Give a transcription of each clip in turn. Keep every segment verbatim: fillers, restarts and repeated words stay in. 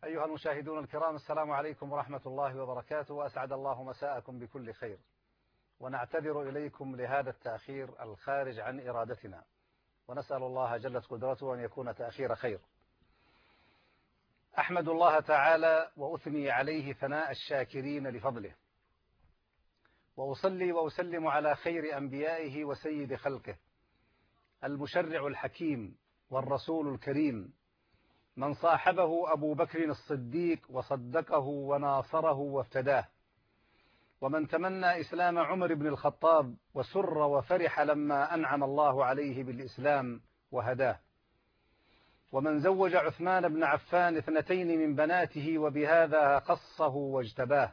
أيها المشاهدون الكرام، السلام عليكم ورحمة الله وبركاته، وأسعد الله مساءكم بكل خير، ونعتذر إليكم لهذا التأخير الخارج عن إرادتنا، ونسأل الله جلت قدرته أن يكون تأخير خير. أحمد الله تعالى وأثني عليه ثناء الشاكرين لفضله، وأصلي وأسلم على خير أنبيائه وسيد خلقه، المشرع الحكيم والرسول الكريم، من صاحبه أبو بكر الصديق وصدقه وناصره وافتداه، ومن تمنى إسلام عمر بن الخطاب وسر وفرح لما أنعم الله عليه بالإسلام وهداه، ومن زوج عثمان بن عفان اثنتين من بناته وبهذا خصه واجتباه،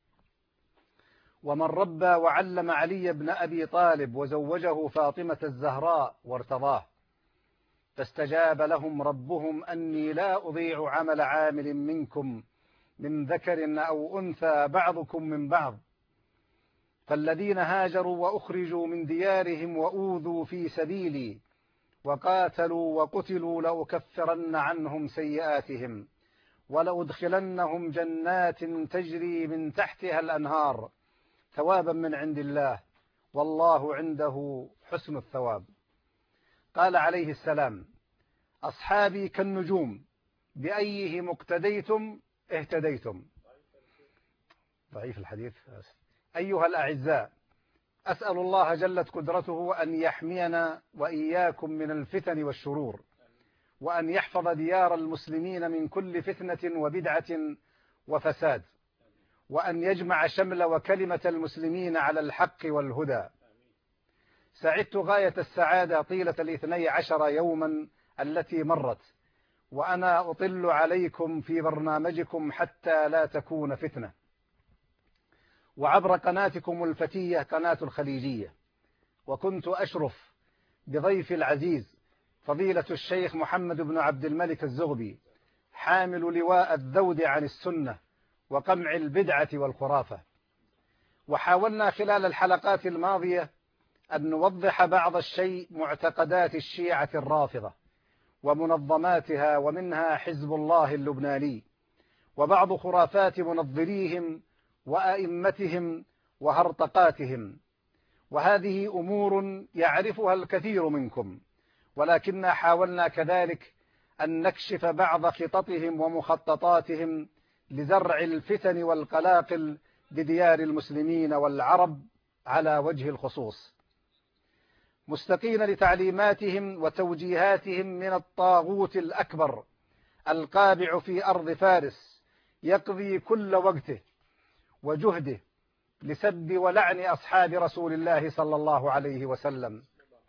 ومن ربى وعلم علي بن أبي طالب وزوجه فاطمة الزهراء وارتضاه، فاستجاب لهم ربهم أني لا أضيع عمل عامل منكم من ذكر أو أنثى بعضكم من بعض، فالذين هاجروا وأخرجوا من ديارهم وأوذوا في سبيلي وقاتلوا وقتلوا لأكفرن عنهم سيئاتهم ولأدخلنهم جنات تجري من تحتها الأنهار ثوابا من عند الله والله عنده حسن الثواب. قال عليه السلام: أصحابي كالنجوم بأيهم اقتديتم اهتديتم. ضعيف الحديث. أيها الأعزاء، أسأل الله جلت قدرته أن يحمينا وإياكم من الفتن والشرور، وأن يحفظ ديار المسلمين من كل فتنة وبدعة وفساد، وأن يجمع شمل وكلمة المسلمين على الحق والهدى. سعدت غاية السعادة طيلة الاثني عشر يوما التي مرت وأنا أطل عليكم في برنامجكم حتى لا تكون فتنة، وعبر قناتكم الفتية قناة الخليجية، وكنت أشرف بضيف العزيز فضيلة الشيخ محمد بن عبد الملك الزغبي، حامل لواء الذود عن السنة وقمع البدعة والخرافة. وحاولنا خلال الحلقات الماضية أن نوضح بعض الشيء معتقدات الشيعة الرافضة ومنظماتها، ومنها حزب الله اللبناني، وبعض خرافات منظريهم وأئمتهم وهرطقاتهم، وهذه أمور يعرفها الكثير منكم، ولكننا حاولنا كذلك أن نكشف بعض خططهم ومخططاتهم لزرع الفتن والقلاقل بديار المسلمين والعرب على وجه الخصوص، مستقين لتعليماتهم وتوجيهاتهم من الطاغوت الأكبر القابع في أرض فارس، يقضي كل وقته وجهده لسب ولعن أصحاب رسول الله صلى الله عليه وسلم،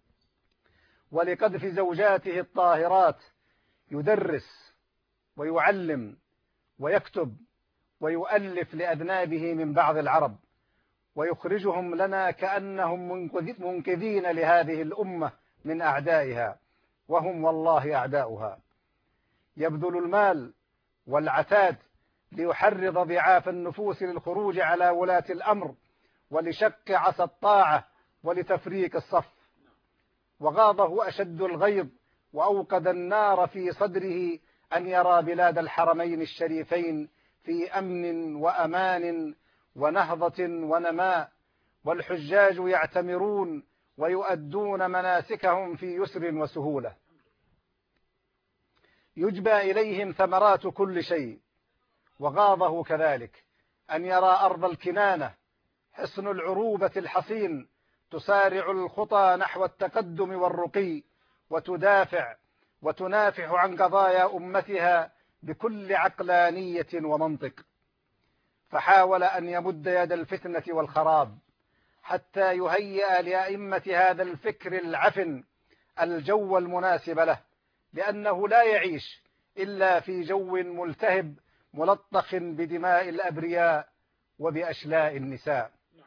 ولقذف زوجاته الطاهرات، يدرس ويعلم ويكتب ويؤلف لأذنابه من بعض العرب، ويخرجهم لنا كأنهم منقذين لهذه الأمة من أعدائها، وهم والله أعداؤها. يبذل المال والعتاد ليحرض ضعاف النفوس للخروج على ولاة الأمر ولشق عصا الطاعة ولتفريق الصف، وغاضه أشد الغيظ وأوقد النار في صدره أن يرى بلاد الحرمين الشريفين في أمن وأمان ونهضة ونماء، والحجاج يعتمرون ويؤدون مناسكهم في يسر وسهولة، يجبى إليهم ثمرات كل شيء. وغاضه كذلك أن يرى أرض الكنانة حصن العروبة الحصين تسارع الخطى نحو التقدم والرقي، وتدافع وتنافح عن قضايا أمتها بكل عقلانية ومنطق، فحاول أن يمد يد الفتنة والخراب حتى يهيئ لأئمة هذا الفكر العفن الجو المناسب له، لأنه لا يعيش إلا في جو ملتهب ملطخ بدماء الأبرياء وبأشلاء النساء.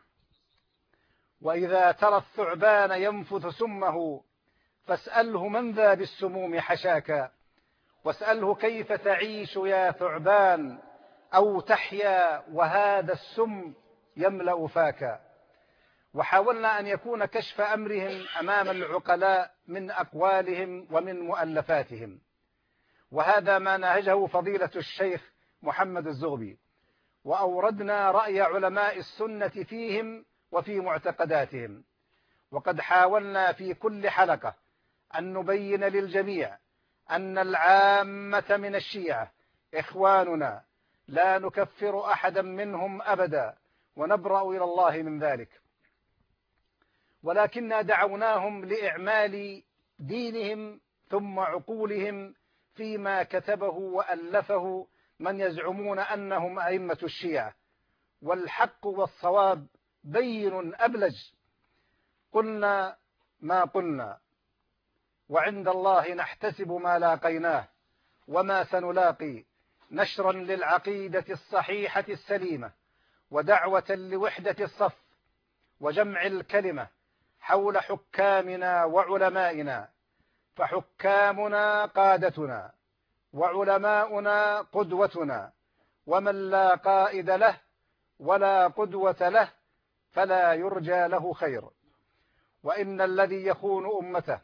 وإذا ترى الثعبان ينفث سمه فاسأله من ذا بالسموم حشاك، واسأله كيف تعيش يا ثعبان أو تحيا وهذا السم يملأ فاك. وحاولنا أن يكون كشف أمرهم أمام العقلاء من أقوالهم ومن مؤلفاتهم، وهذا ما نهجه فضيلة الشيخ محمد الزغبي، وأوردنا رأي علماء السنة فيهم وفي معتقداتهم. وقد حاولنا في كل حلقة أن نبين للجميع أن العامة من الشيعة إخواننا، لا نكفر أحدا منهم أبدا، ونبرأ إلى الله من ذلك، ولكننا دعوناهم لإعمال دينهم ثم عقولهم فيما كتبه وألفه من يزعمون أنهم أئمة الشيعة، والحق والصواب بين أبلج. قلنا ما قلنا، وعند الله نحتسب ما لاقيناه وما سنلاقي، نشرا للعقيدة الصحيحة السليمة، ودعوة لوحدة الصف، وجمع الكلمة حول حكامنا وعلمائنا. فحكامنا قادتنا، وعلماؤنا قدوتنا، ومن لا قائد له ولا قدوة له فلا يرجى له خير. وإن الذي يخون أمته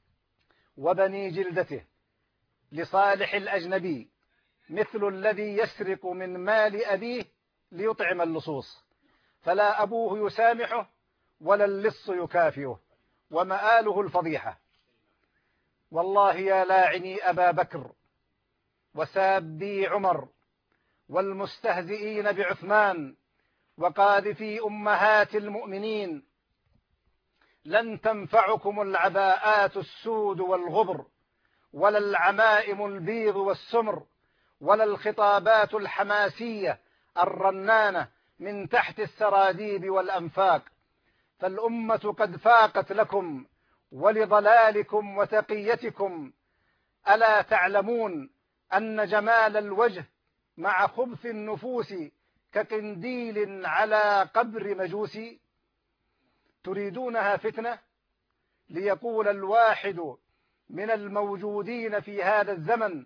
وبني جلدته لصالح الأجنبي مثل الذي يسرق من مال أبيه ليطعم اللصوص، فلا أبوه يسامحه ولا اللص يكافئه، ومآله الفضيحة. والله يا لاعني أبا بكر وسابي عمر والمستهزئين بعثمان وقاذفي أمهات المؤمنين، لن تنفعكم العباءات السود والغبر، ولا العمائم البيض والسمر، ولا الخطابات الحماسية الرنانة من تحت السراديب والأنفاق. فالأمة قد فاقت لكم ولضلالكم وتقيتكم. ألا تعلمون أن جمال الوجه مع خبث النفوس كقنديل على قبر مجوسي؟ تريدونها فتنة؟ ليقول الواحد من الموجودين في هذا الزمن: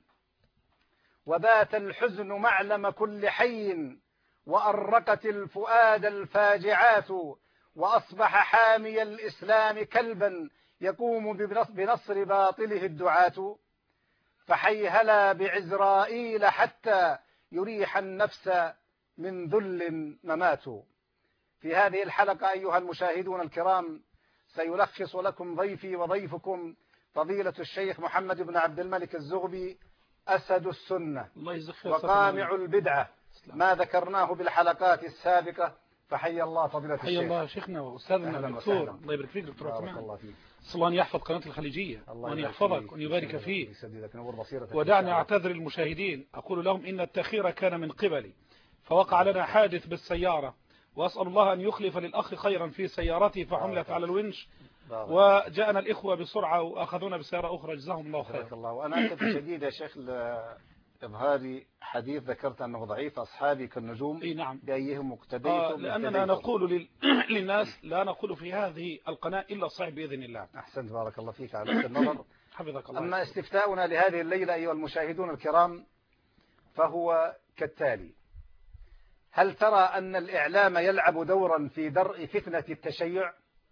وبات الحزن معلم كل حي، وأرقت الفؤاد الفاجعات، وأصبح حامي الإسلام كلبا يقوم بنصر باطله الدعاة. فحيهلا بعزرائيل حتى يريح النفس من ذل ممات. في هذه الحلقة أيها المشاهدون الكرام سيلخص لكم ضيفي وضيفكم فضيلة الشيخ محمد بن عبد الملك الزغبي، أسد السنة وقامع البدعة، ما ذكرناه بالحلقات السابقة. فحي الله فضيلة الشيخ. حي الله شيخنا وأستاذنا الدكتور، الله يبارك فيك دكتور عثمان. الله فيك. الله أن يحفظ قناة الخليجية وأن يحفظك وأن يبارك فيك. ودعني أعتذر المشاهدين، أقول لهم إن التأخير كان من قبلي، فوقع لنا حادث بالسيارة، وأسأل الله أن يخلف للأخ خيرا في سيارته فحملت على الونش، وجاءنا الإخوة بسرعة وأخذونا بسيارة أخرى، جزاهم الله خير. الله. وأنا أسف شديد يا شيخ إظهاري حديث ذكرت أنه ضعيف، أصحابي كالنجوم. إيه نعم. بأيهم اقتديتم؟ آه لأننا نقول لل... للناس لا نقول في هذه القناة إلا الصحيح بإذن الله. أحسنت، بارك الله فيك على النظر. حفظك الله. أما استفتاؤنا لهذه الليلة أيها المشاهدون الكرام فهو كالتالي: هل ترى أن الإعلام يلعب دورا في درء فتنة التشيع؟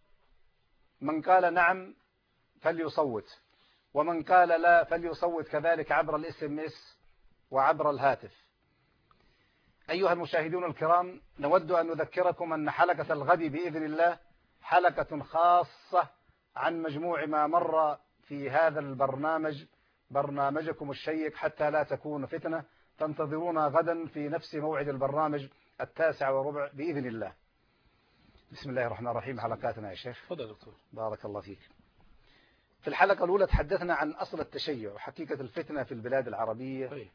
من قال نعم فليصوت، ومن قال لا فليصوت كذلك عبر الاس ام اس وعبر الهاتف. أيها المشاهدون الكرام، نود أن نذكركم أن حلقة الغد بإذن الله حلقة خاصة عن مجموع ما مر في هذا البرنامج، برنامجكم الشيق حتى لا تكون فتنة. فانتظرونا غدا في نفس موعد البرنامج التاسع وربع بإذن الله. بسم الله الرحمن الرحيم. حلقاتنا يا شيخ. تفضل دكتور. بارك الله فيك. في الحلقة الأولى تحدثنا عن أصل التشيع وحقيقة الفتنة في البلاد العربية أي.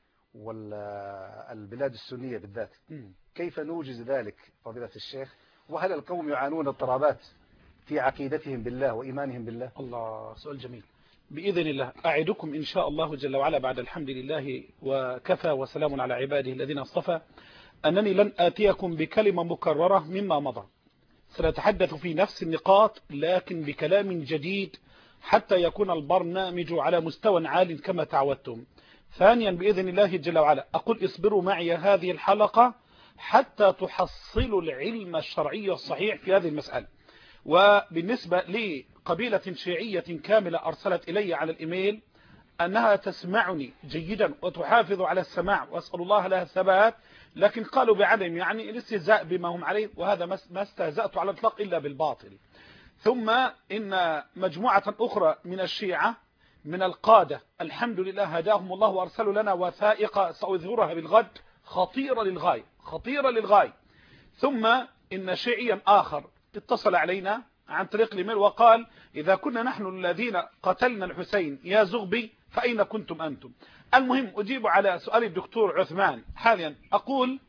والبلاد السنية بالذات. م. كيف نوجز ذلك فضيلة الشيخ؟ وهل القوم يعانون اضطرابات في عقيدتهم بالله وإيمانهم بالله؟ الله، سؤال جميل. بإذن الله أعدكم إن شاء الله جل وعلا بعد الحمد لله وكفى وسلام على عباده الذين اصطفى أنني لن آتيكم بكلمة مكررة مما مضى. سنتحدث في نفس النقاط لكن بكلام جديد حتى يكون البرنامج على مستوى عال كما تعودتم. ثانيا بإذن الله جل وعلا أقول اصبروا معي هذه الحلقة حتى تحصلوا العلم الشرعي الصحيح في هذه المسألة. وبالنسبة لقبيلة شيعية كاملة أرسلت إلي على الإيميل أنها تسمعني جيدا وتحافظ على السماع، وأسأل الله لها الثبات، لكن قالوا بعدم يعني الاستهزاء بما هم عليه، وهذا ما استهزأت على الإطلاق إلا بالباطل. ثم إن مجموعة أخرى من الشيعة من القادة الحمد لله هداهم الله وأرسلوا لنا وثائق سأظهرها بالغد خطيرة للغاية خطيرة للغاية. ثم إن شيعيا آخر اتصل علينا عن طريق الإيميل وقال إذا كنا نحن الذين قتلنا الحسين يا زغبي فأين كنتم أنتم؟ المهم أجيب على سؤال الدكتور عثمان حاليا. أقول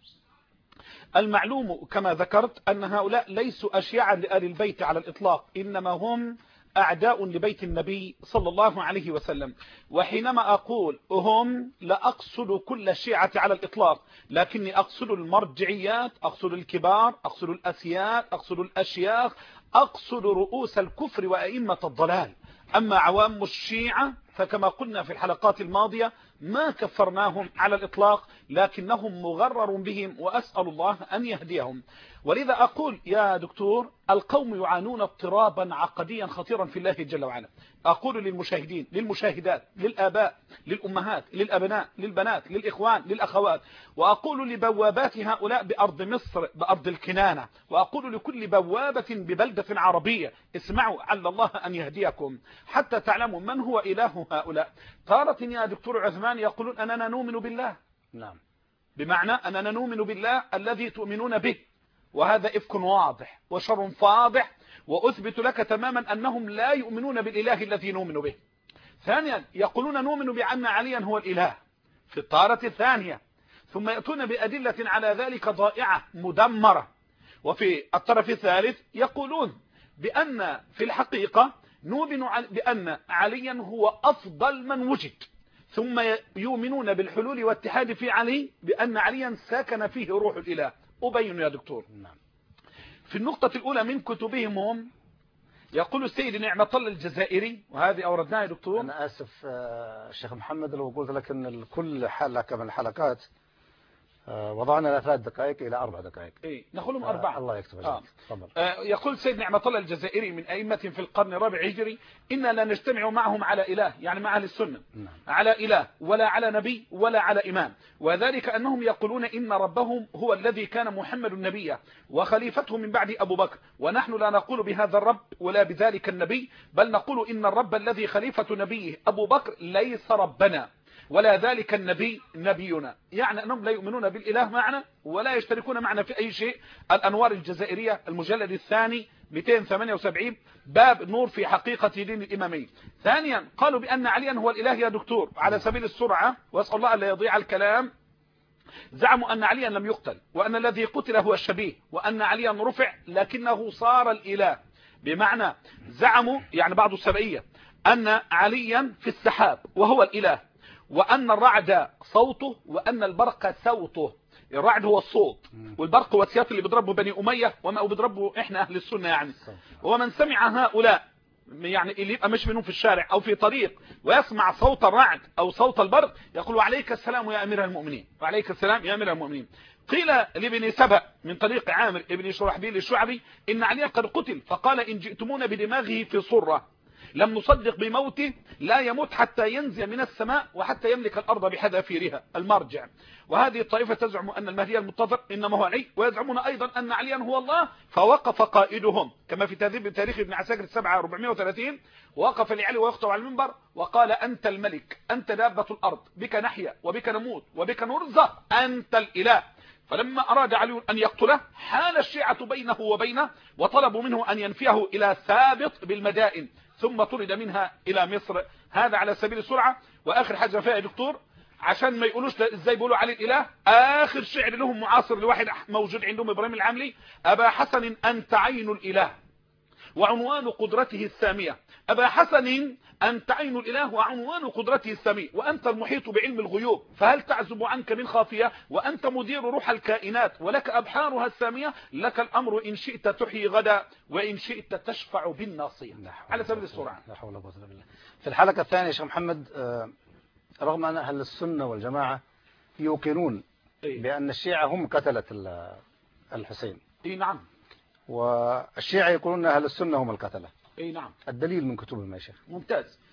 المعلوم كما ذكرت أن هؤلاء ليسوا أشياعا لآل البيت على الإطلاق، إنما هم أعداء لبيت النبي صلى الله عليه وسلم. وحينما أقول هم لا أقصد كل الشيعة على الإطلاق، لكني أقصد المرجعيات، أقصد الكبار، أقصد الأسياد، أقصد الأشياخ، أقصد رؤوس الكفر وأئمة الضلال. أما عوام الشيعة فكما قلنا في الحلقات الماضية ما كفرناهم على الإطلاق، لكنهم مغرر بهم وأسأل الله أن يهديهم. ولذا أقول يا دكتور القوم يعانون اضطرابا عقديا خطيرا في الله جل وعلا. أقول للمشاهدين للمشاهدات للآباء للأمهات للأبناء للبنات للإخوان للأخوات، وأقول لبوابات هؤلاء بأرض مصر بأرض الكنانة، وأقول لكل بوابة ببلدة عربية اسمعوا عل الله أن يهديكم حتى تعلموا من هو إله هؤلاء. تارة يا دكتور عثمان يقولون أننا نؤمن بالله، نعم، بمعنى أننا نؤمن بالله الذي تؤمنون به، وهذا إفك واضح وشر فاضح، وأثبت لك تماما أنهم لا يؤمنون بالإله الذي نؤمن به. ثانيا يقولون نؤمن بأن عليا هو الإله في الطارة الثانية، ثم يأتون بأدلة على ذلك ضائعة مدمرة. وفي الطرف الثالث يقولون بأن في الحقيقة نؤمن بأن عليا هو أفضل من وجد، ثم يؤمنون بالحلول والاتحاد في علي بأن عليا ساكن فيه روح الإله. أبين يا دكتور. نعم. في النقطة الأولى من كتبهم هم يقول السيد نعمة الله الجزائري، وهذه أوردناها يا دكتور. أنا آسف الشيخ محمد لو قلت لك أن كل حلقة من الحلقات وضعنا لها ثلاث دقائق إلى أربع دقائق. إيه نقولهم أربعة. آه الله يكتب آه. تفضل. آه يقول سيد نعمة الله الجزائري من أئمة في القرن الرابع الهجري إنا لا نجتمع معهم على إله، يعني مع أهل السنة، نعم. على إله ولا على نبي ولا على إمام، وذلك أنهم يقولون إن ربهم هو الذي كان محمد النبي وخليفته من بعد أبو بكر، ونحن لا نقول بهذا الرب ولا بذلك النبي، بل نقول إن الرب الذي خليفة نبيه أبو بكر ليس ربنا ولا ذلك النبي نبينا. يعني أنهم لا يؤمنون بالإله معنا ولا يشتركون معنا في أي شيء. الأنوار الجزائرية المجلد الثاني مئتين وثمانية وسبعين باب نور في حقيقة دين الإمامي. ثانيا قالوا بأن عليا هو الإله يا دكتور على سبيل السرعة، وأسأل الله أن لا يضيع الكلام. زعموا أن عليا لم يقتل، وأن الذي قتل هو الشبيه، وأن عليا رفع لكنه صار الإله. بمعنى زعموا يعني بعض السبعية أن عليا في السحاب وهو الإله، وأن الرعد صوته وأن البرق صوته. الرعد هو الصوت والبرق هو السياط اللي بيضربه بني أمية وما بيضربه إحنا أهل السنة يعني. ومن سمع هؤلاء يعني اللي يبقى مش منهم في الشارع أو في طريق ويسمع صوت الرعد أو صوت البرق يقول عليك السلام يا أمير المؤمنين، وعليك السلام يا أمير المؤمنين. قيل لابن سبأ من طريق عامر ابن شرحبيل الشعبي إن عليا قد قتل، فقال إن جئتمون بدماغه في صرة لم نصدق بموته، لا يموت حتى ينزل من السماء وحتى يملك الأرض بحذافيرها. المرجع. وهذه الطائفة تزعم أن المهدي المنتظر إنما هو علي، ويزعمون أيضا أن عليا هو الله، فوقف قائدهم كما في تهذيب تاريخ ابن عساكر السبعة أربعمائة وثلاثين، وقف لعلي ويخطب على المنبر وقال أنت الملك، أنت دابة الأرض، بك نحيا وبك نموت وبك نرزق، أنت الإله. فلما أراد علي أن يقتله حال الشيعة بينه وبينه وطلبوا منه أن ينفيه إلى ثابت بالمدائن، ثم طرد منها إلى مصر. هذا على سبيل السرعة. وآخر حاجة فيها يا دكتور عشان ما يقولوش ازاي بيقولوا علي الإله، آخر شعر لهم معاصر لواحد موجود عندهم إبراهيم العملي: أبا حسن أنت عين الإله وعنوان قدرته السامية، أبا حسن أنت عين الإله وعنوان قدرته السامية، وأنت المحيط بعلم الغيوب، فهل تعزب عنك من خافية؟ وأنت مدير روح الكائنات ولك أبحارها السامية، لك الأمر إن شئت تحيي غدا وإن شئت تشفع بالناصية. على سبيل السرعة. لا حول ولا قوة إلا بالله. في الحلقة الثانية يا شيخ محمد، رغم أن أهل السنة والجماعة يوقنون بأن الشيعة هم قتلة الحسين، اي نعم، والشيعة يقولون أهل السنة هم القتلة. اي نعم. الدليل من كتبهم يا شيخ. ممتاز.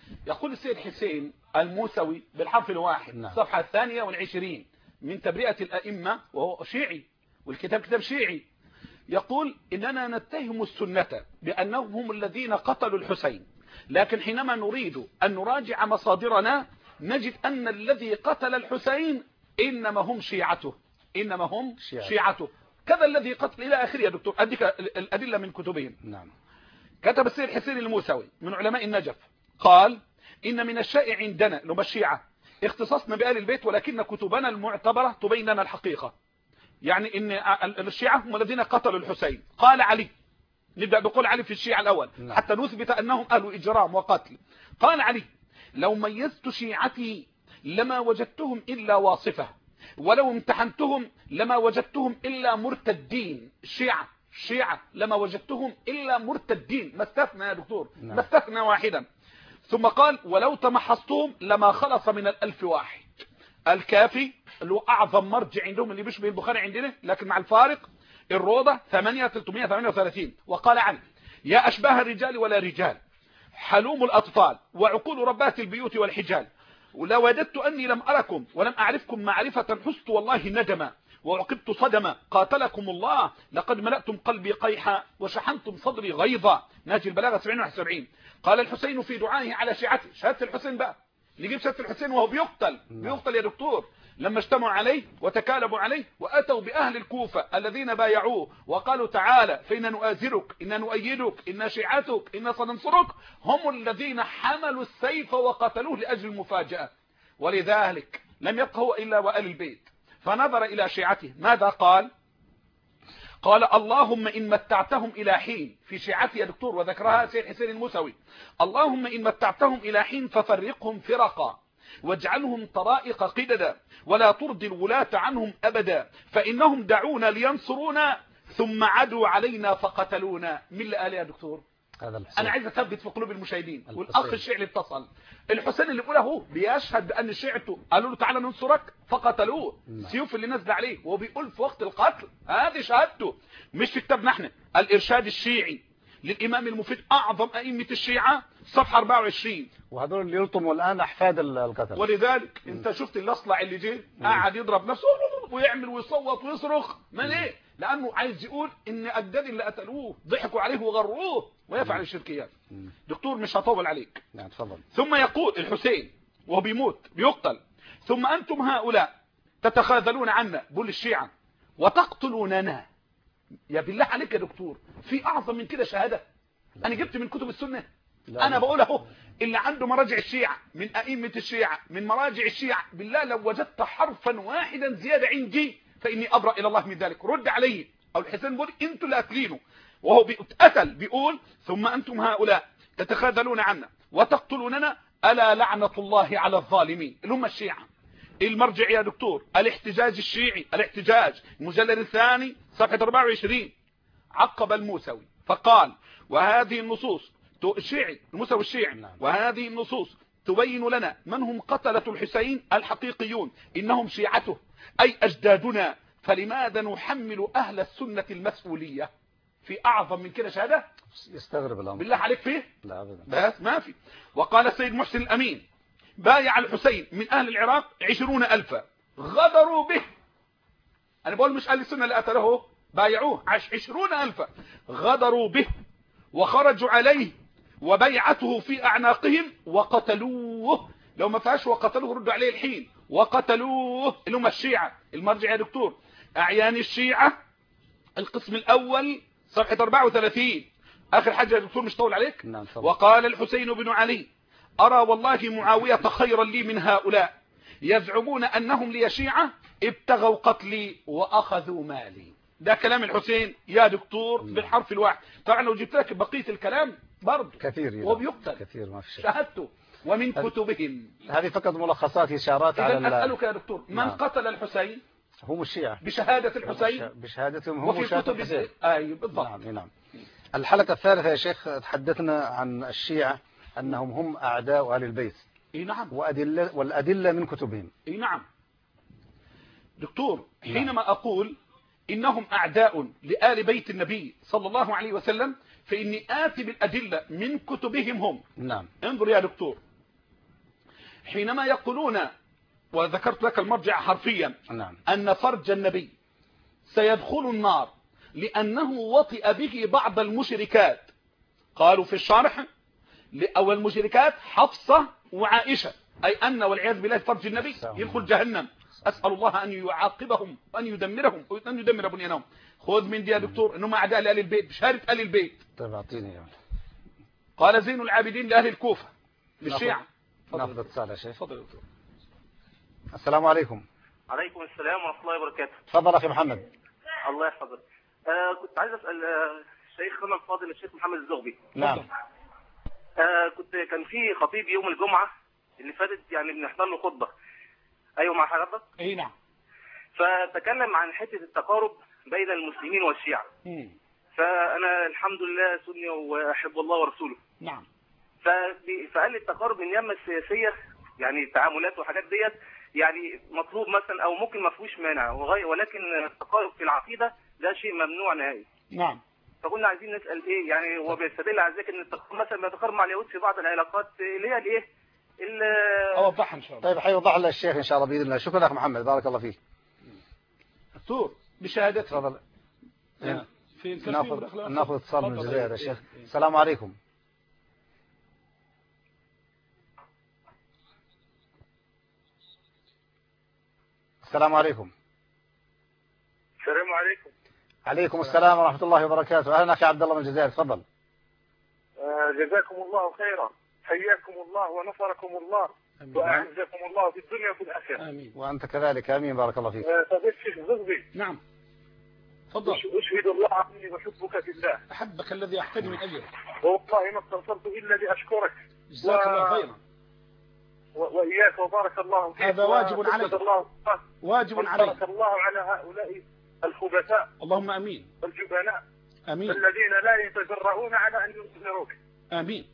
يقول السيد حسين الموسوي بالحرف الواحد نعم. الصفحة الثانية والعشرين من تبرئة الأئمة، وهو شيعي والكتاب كتاب شيعي، يقول إننا نتهم السنة بأنهم هم الذين قتلوا الحسين، لكن حينما نريد أن نراجع مصادرنا نجد أن الذي قتل الحسين إنما هم شيعته، إنما هم شيعته, شيعته. كذا الذي قتل إلى آخره يا دكتور. أديك الأدلة من كتبهم. نعم. كتب السيد حسين الموسوي من علماء النجف قال إن من الشائع عندنا لما الشيعة اختصصنا بآل البيت، ولكن كتبنا المعتبرة تبين لنا الحقيقة، يعني إن الشيعة هم الذين قتلوا الحسين. قال علي، نبدأ بقول علي في الشيعة الأول نعم. حتى نثبت أنهم أهل إجرام وقتل. قال علي لو ميزت شيعتي لما وجدتهم إلا واصفة، ولو امتحنتهم لما وجدتهم إلا مرتدين. الشيعة الشيعة لما وجدتهم إلا مرتدين، ما استثنى يا دكتور، نعم. ما استثنى واحدا. ثم قال ولو تمحصتهم لما خلص من الألف واحد. الكافي اللي هو أعظم مرجع عندهم اللي بيشبه البخاري عندنا لكن مع الفارق، الروضة ثمانية ثلاثمائة وثمانية وثلاثين. وقال عنه يا أشباه الرجال ولا رجال، حلوم الأطفال وعقول ربات البيوت والحجال، ولو وجدت أني لم أركم ولم أعرفكم معرفة حست والله ندما، وعقبت صدما قاتلكم الله، لقد ملأتم قلبي قيحا وشحنتم صدري غيظا. ناجي البلاغة سبعين واحد وسبعين. قال الحسين في دعائه على شيعته، شهادة الحسين بقى نجيب شهادة الحسين وهو بيقتل بيقتل يا دكتور، لما اجتمعوا عليه وتكالبوا عليه وأتوا بأهل الكوفة الذين بايعوه وقالوا تعالى فإن نؤازرك إن نؤيدك إن شيعتك إن سننصرك، هم الذين حملوا السيف وقتلوه لأجل المفاجأة. ولذلك لم يبقى هو إلا وآل البيت، فنظر إلى شيعته ماذا قال؟ قال اللهم إن متعتهم إلى حين، في شيعته يا دكتور وذكرها سيد حسين الموسوي، اللهم إن متعتهم إلى حين ففرقهم فرقا واجعلهم طرائق قددا ولا ترضي الولاة عنهم أبدا، فإنهم دعونا لينصرونا ثم عدوا علينا فقتلونا. من اللي قال يا دكتور؟ هذا أنا عايز أثبت في قلوب المشاهدين. والأخ الشيعي اتصل، الحسين اللي بيقول اهو بيشهد بأن شيعته قالوا له تعالى ننصرك فقتلوه، السيوف اللي نزل عليه وهو بيقول في وقت القتل، هذه شهادته مش في كتابنا احنا. الإرشاد الشيعي للإمام المفيد أعظم أئمة الشيعة صفحة أربعة وعشرين. وهذول اللي يلطموا الآن أحفاد القتل. ولذلك انت شفت الأصلع اللي جه قاعد يضرب نفسه ويعمل ويصوت ويصرخ، ما ليه؟ لأنه عايز يقول إن أجدادي اللي قتلوه ضحكوا عليه وغروه ويفعل الشركيات. دكتور مش هطول عليك. نعم تفضل. ثم يقول الحسين وهو بيموت بيقتل، ثم أنتم هؤلاء تتخاذلون عنا، بقول الشيعة، وتقتلوننا. يا بالله عليك يا دكتور، في أعظم من كده شهادة؟ أنا جبت من كتب السنة، أنا بقول اهو اللي عنده مراجع الشيعة من أئمة الشيعة من مراجع الشيعة، بالله لو وجدت حرفا واحدا زيادة عندي فإني أبرأ إلى الله من ذلك. رد علي. أو الحسين بيقول أنتوا اللي قاتلينه، وهو بيتقتل بيقول ثم أنتم هؤلاء تتخاذلون عنا وتقتلوننا، ألا لعنة الله على الظالمين اللي هم الشيعة. المرجع يا دكتور الاحتجاج الشيعي، الاحتجاج المجلد الثاني صفحة أربعة وعشرين، عقب الموسوي فقال وهذه النصوص الشيعي الموسوي الشيعي، وهذه النصوص تبين لنا من هم قتلة الحسين الحقيقيون، إنهم شيعته أي أجدادنا، فلماذا نحمل أهل السنة المسؤولية؟ في أعظم من كده شهادة؟ يستغرب الأمر بالله عليك فيه؟ لا أبدا. بس ما في. وقال السيد محسن الأمين بايع الحسين من أهل العراق عشرون ألفا غدروا به. أنا بقول مش أهل السنة اللي قتلوه، بايعوه عشرون ألفا غدروا به وخرجوا عليه وبيعته في أعناقهم وقتلوه. لو ما فيهاش وقتلوه ردوا عليه الحين وقتلوه اللي هم الشيعة. المرجع يا دكتور أعيان الشيعة القسم الأول صفحة أربعة وثلاثين، آخر حاجة يا دكتور مش طول عليك. نعم. وقال الحسين بن علي أرى والله معاوية خيرا لي من هؤلاء يزعمون أنهم لي شيعة ابتغوا قتلي وأخذوا مالي. ده كلام الحسين يا دكتور بالحرف الواحد. طبعا لو جبت لك بقية الكلام برضه كثير وبيقتل كثير ما في شيء. شاهدته ومن كتبهم. هذه فقط ملخصات إشارات على. إذن أسألك يا دكتور من نعم. قتل الحسين؟ هم الشيعة بشهادة الحسين، بشهادتهم هم وفي شهادة كتب الحسين. أي بالضبط. نعم نعم. الحلقة الثالثة يا شيخ تحدثنا عن الشيعة أنهم هم أعداء أهل البيت. اي نعم. وأدلة والأدلة من كتبهم. اي نعم دكتور. حينما أقول إنهم أعداء لآل بيت النبي صلى الله عليه وسلم فإني آتي بالأدلة من كتبهم هم. نعم. انظر يا دكتور حينما يقولون، وذكرت لك المرجع حرفيا، نعم. أن فرج النبي سيدخل النار لأنه وطئ به بعض المشركات، قالوا في الشرح أو المشركات حفصة وعائشة، أي أن والعياذ بالله فرج النبي يدخل جهنم. أسأل الله أن يعاقبهم وأن يدمرهم وأن يدمر بنيانهم. خذ من دي يا دكتور إنهم أعداء لأهل البيت، بشهادة أهل البيت. طيب أعطيني يعني. قال زين العابدين لأهل الكوفة للشيعة. ناخذ اتصال يا شيخ. تفضل دكتور. السلام عليكم. عليكم السلام ورحمة الله وبركاته. تفضل أخي محمد. الله يحفظك. آه كنت عايز أسأل آه شيخنا الفاضل الشيخ محمد الزغبي. نعم. آه كنت كان في خطيب يوم الجمعة اللي فاتت يعني بنحضر له خطبة. أيوة مع حضرتك؟ أي نعم. فتكلم عن حتة التقارب بين المسلمين والشيعة. مم. فأنا الحمد لله سني وأحب الله ورسوله. نعم. فقال لي التقارب من اليمة السياسية يعني التعاملات وحاجات ديت يعني مطلوب مثلا او ممكن ما فيهوش مانع، ولكن التقارب في العقيده ده شيء ممنوع نهائي. نعم. فكنا عايزين نسال ايه يعني هو بيستدل على ذلك ان التقارب مثلا بيتقارب مع اليهود في بعض العلاقات اللي هي الايه؟ اوضحها ان شاء الله. طيب حيوضح لنا الشيخ ان شاء الله باذن الله. شكرا اخ محمد بارك الله فيك. دكتور بشهادتك. تفضل. في ناخذ ناخذ اتصال من الجزائر يا شيخ. السلام عليكم. السلام عليكم. السلام عليكم. عليكم السلام ورحمة الله وبركاته. أهلا أخي عبد الله من الجزائر. تفضل. آه جزاكم الله خيرا، حياكم الله ونصركم الله وأعزكم الله في الدنيا وفي الآخرة. آمين. وأنت كذلك. آمين بارك الله فيك. آه فضيلة الشيخ الزغبي. نعم. تفضل. أشهد الله أني أحبك في الله. أحبك الذي أحتدي من أجله. والله ما استنصرت إلا لأشكرك. جزاك و... الله خيرا. وإياك وبارك الله فيك. هذا واجب عليك. الله واجب عليك. بارك الله على هؤلاء الخبثاء. اللهم أمين. والجبناء. أمين. الذين لا يتجرؤون على أن ينصروك. آمين.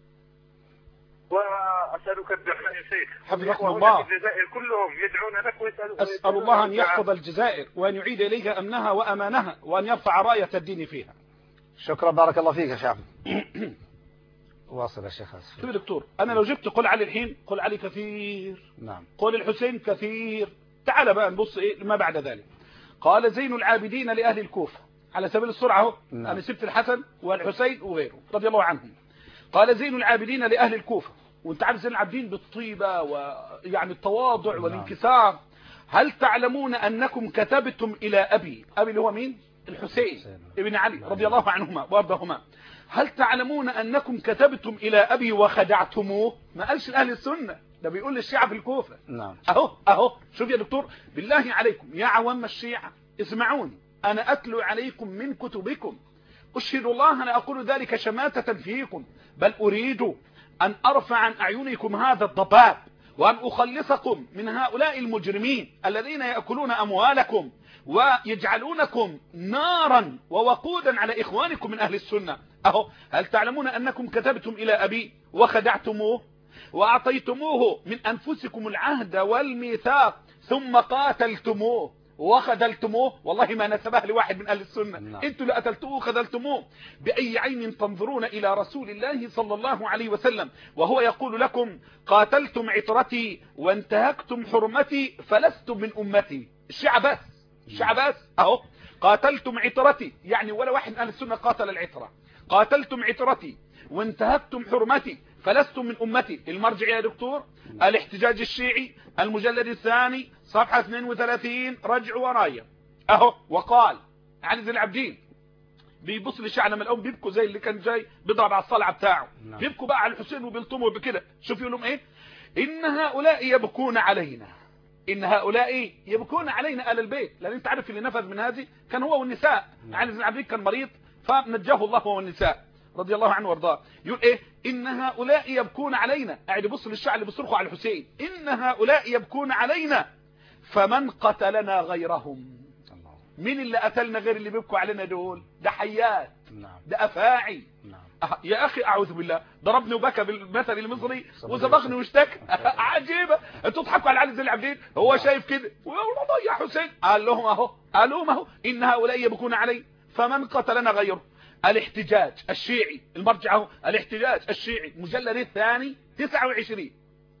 وأسألك الدعاء يا شيخ. حفظكم الله. الجزائر كلهم يدعون لك ويسألون. أسأل الله أن يحفظ الجزائر وأن يعيد إليها أمنها وأمانها وأن يرفع راية الدين فيها. شكرا بارك الله فيك يا شيخ. واصل يا شيخ. شوف يا دكتور، أنا لو جبت قل علي الحين قل علي كثير. نعم. قل الحسين كثير. تعال بقى نبص إيه ما بعد ذلك. قال زين العابدين لأهل الكوفة على سبيل السرعة اهو. نعم. أنا سبت الحسن والحسين وغيره رضي الله عنهم. قال زين العابدين لأهل الكوفة، وانت عارف زين العابدين بالطيبة ويعني التواضع. نعم. والانكسار. هل تعلمون أنكم كتبتم إلى أبي، أبي اللي هو مين؟ الحسين ابن علي رضي الله عنهما وارضاهما. هل تعلمون أنكم كتبتم إلى أبي وخدعتموه؟ ما قالش لأهل السنة، ده بيقول للشيعة في الكوفة. نعم. أهو أهو شوف يا دكتور بالله عليكم يا عوام الشيعة اسمعوني، أنا أتلو عليكم من كتبكم، أشهد الله أنا أقول ذلك شماتة فيكم، بل أريد أن أرفع عن أعينكم هذا الضباب وأن أخلصكم من هؤلاء المجرمين الذين يأكلون أموالكم ويجعلونكم نارا ووقودا على إخوانكم من أهل السنة. أهو هل تعلمون أنكم كتبتم إلى أبي وخدعتموه وأعطيتموه من أنفسكم العهد والميثاق ثم قاتلتموه وخذلتموه؟ والله ما نسبها لواحد من أهل السنة. نعم. انتوا اللي قتلتوه وخذلتموه. بأي عين تنظرون إلى رسول الله صلى الله عليه وسلم وهو يقول لكم قاتلتم عطرتي وانتهكتم حرمتي فلستم من أمتي؟ الشيعة بس الشيعة بس أهو قاتلتم عطرتي، يعني ولا واحد من أهل السنة قاتل العطرة. قاتلتم عطرتي وانتهكتم حرمتي فلستم من أمتي. المرجع يا دكتور الاحتجاج الشيعي المجلد الثاني صفحة اثنين وثلاثين رجع ورايا اهو. وقال علي زين العابدين بيبص للشيعة لما الأم بيبكوا زي اللي كان جاي بيضرب على الصلعة بتاعه. نعم. بيبكوا بقى على الحسين وبيلطموا بكده. شوف يقولون ايه؟ إن هؤلاء يبكون علينا، إن هؤلاء يبكون علينا آل البيت، لأن انت عارف اللي نفذ من هذه كان هو والنساء. نعم. علي زين العابدين كان مريض فنجاه الله هو والنساء رضي الله عنه وارضاه. يقول ايه؟ ان هؤلاء يبكون علينا، قاعد يبص للشعب اللي بيصرخوا على الحسين، ان هؤلاء يبكون علينا فمن قتلنا غيرهم. مين اللي قتلنا غير اللي بيبكوا علينا دول؟ ده حيات. نعم. ده افاعي. نعم. أه يا اخي اعوذ بالله، ضربني وبكى بالمثل المصري وزبغني واشتكى. عجيبه انتوا تضحكوا على علي زين العابدين، هو نعم. شايف كده والله يا حسين قال لهم اهو قال لهم اهو ان هؤلاء يبكون علي فمن قتلنا غيره. الاحتجاج الشيعي المرجع اهو الاحتجاج الشيعي مجلد الثاني تسعة وعشرين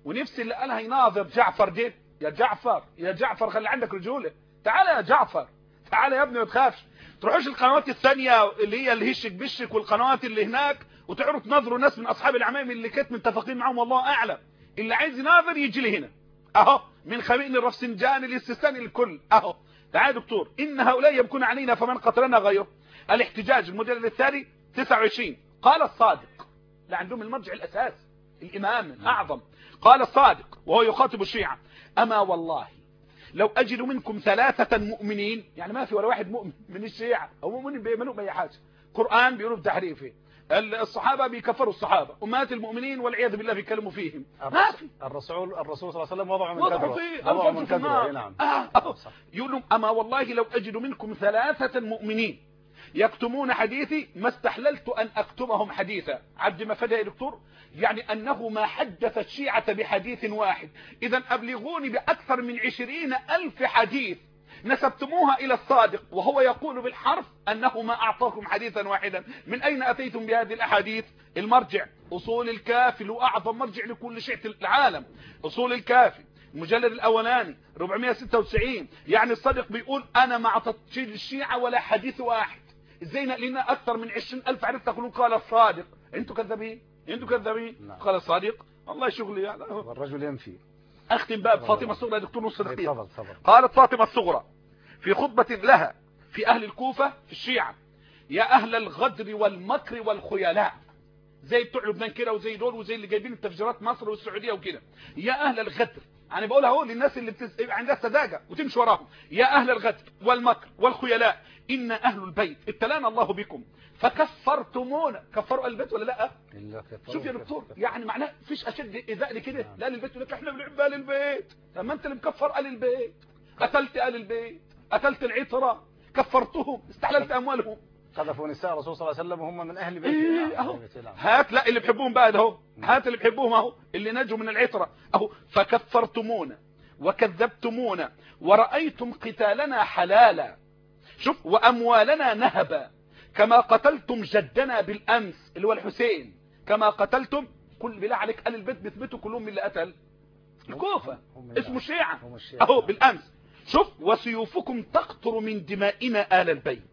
ونفسي اللي قالها يناظر جعفر ده. يا جعفر يا جعفر خلي عندك رجوله، تعالى يا جعفر، تعالى يا ابني ما تخافش. تروحوش القنوات الثانيه اللي هي اللي هشك بشك والقنوات اللي هناك وتعرفوا تناظروا ناس من اصحاب العمايم اللي كانت متفقين معاهم والله اعلم. اللي عايز يناظر يجي لي هنا اهو، من خميل الرفسنجاني للسيستاني الكل اهو. تعال يا دكتور، ان هؤلاء يبكون علينا فمن قتلنا غيره. الاحتجاج المجلد الثاني تسعة وعشرين. قال الصادق، لا عندهم المرجع الاساس الامام الاعظم، قال الصادق وهو يخاطب الشيعة: اما والله لو اجد منكم ثلاثة مؤمنين، يعني ما في ولا واحد مؤمن من الشيعة او مؤمن بيؤمنوا باي حاجه، قرآن بيقولوا بتحريفه، الصحابه بيكفروا الصحابه، امهات المؤمنين والعياذ بالله بيكلموا فيهم، ما في. الرسول الرسول صلى الله عليه وسلم وضعوا من وضعوا كدره فيه وضعوا من في النار. كدره. نعم. آه. يقولوا: اما والله لو اجد منكم ثلاثة مؤمنين يكتمون حديثي ما استحللت ان اكتمهم حديثا. عبد ما فدا يا دكتور، يعني انه ما حدث الشيعة بحديث واحد. اذا ابلغوني باكثر من عشرين الف حديث نسبتموها الى الصادق وهو يقول بالحرف انه ما اعطاكم حديثا واحدا. من اين اتيتم بهذه الاحاديث؟ المرجع اصول الكافي، له اعظم مرجع لكل شيعة العالم، اصول الكافي المجلد الاولاني أربعمائة وستة وتسعين. يعني الصادق بيقول انا ما اعطيتش الشيعة ولا حديث واحد. ازاي لنا اكثر من عشرين الف عرفت تقولون قال الصادق؟ انتوا كذابين، انتوا كذابين. نعم. قال الصادق والله شغلي يعني. والرجل ينفي. اختم بقى بفاطمه الصغرى يا دكتور نص تفضل دقيقه. تفضل. قالت فاطمه الصغرى في خطبه لها في اهل الكوفه في الشيعة: يا اهل الغدر والمكر والخيلاء، زي بتوع لبنان كده وزي دول وزي اللي جايبين التفجيرات مصر والسعوديه وكده. يا اهل الغدر، انا بقولها اهو للناس اللي بتس... عندها سذاجه وتمشي وراهم: يا اهل الغدر والمكر والخيلاء ان اهل البيت ابتلانا الله بكم فكفرتمونا. كفروا البيت ولا لا؟ شوف يا دكتور، يعني معناه فيش اشد ايذاء لكده. لا البيت يقول لك احنا بنحب اهل البيت. لما انت اللي مكفر اهل البيت، قتلت اهل البيت، قتلت العتره، كفرتهم، استحللت اموالهم، قذفوا نساء الرسول صلى الله عليه وسلم وهم من اهل بيته. إيه اهو. هات لا اللي بيحبوهم بقى ده اهو، هات اللي بيحبوهم اهو، اللي نجوا من العتره اهو. فكفرتمونا وكذبتمونا ورأيتم قتالنا حلالا، شوف، واموالنا نهبا، كما قتلتم جدنا بالامس اللي هو الحسين، كما قتلتم. كل بالله عليك اهل البيت بيثبتوا كلهم من اللي قتل الكوفه اسمه الشيعة اهو بالامس. شوف، وسيوفكم تقطر من دمائنا آل البيت.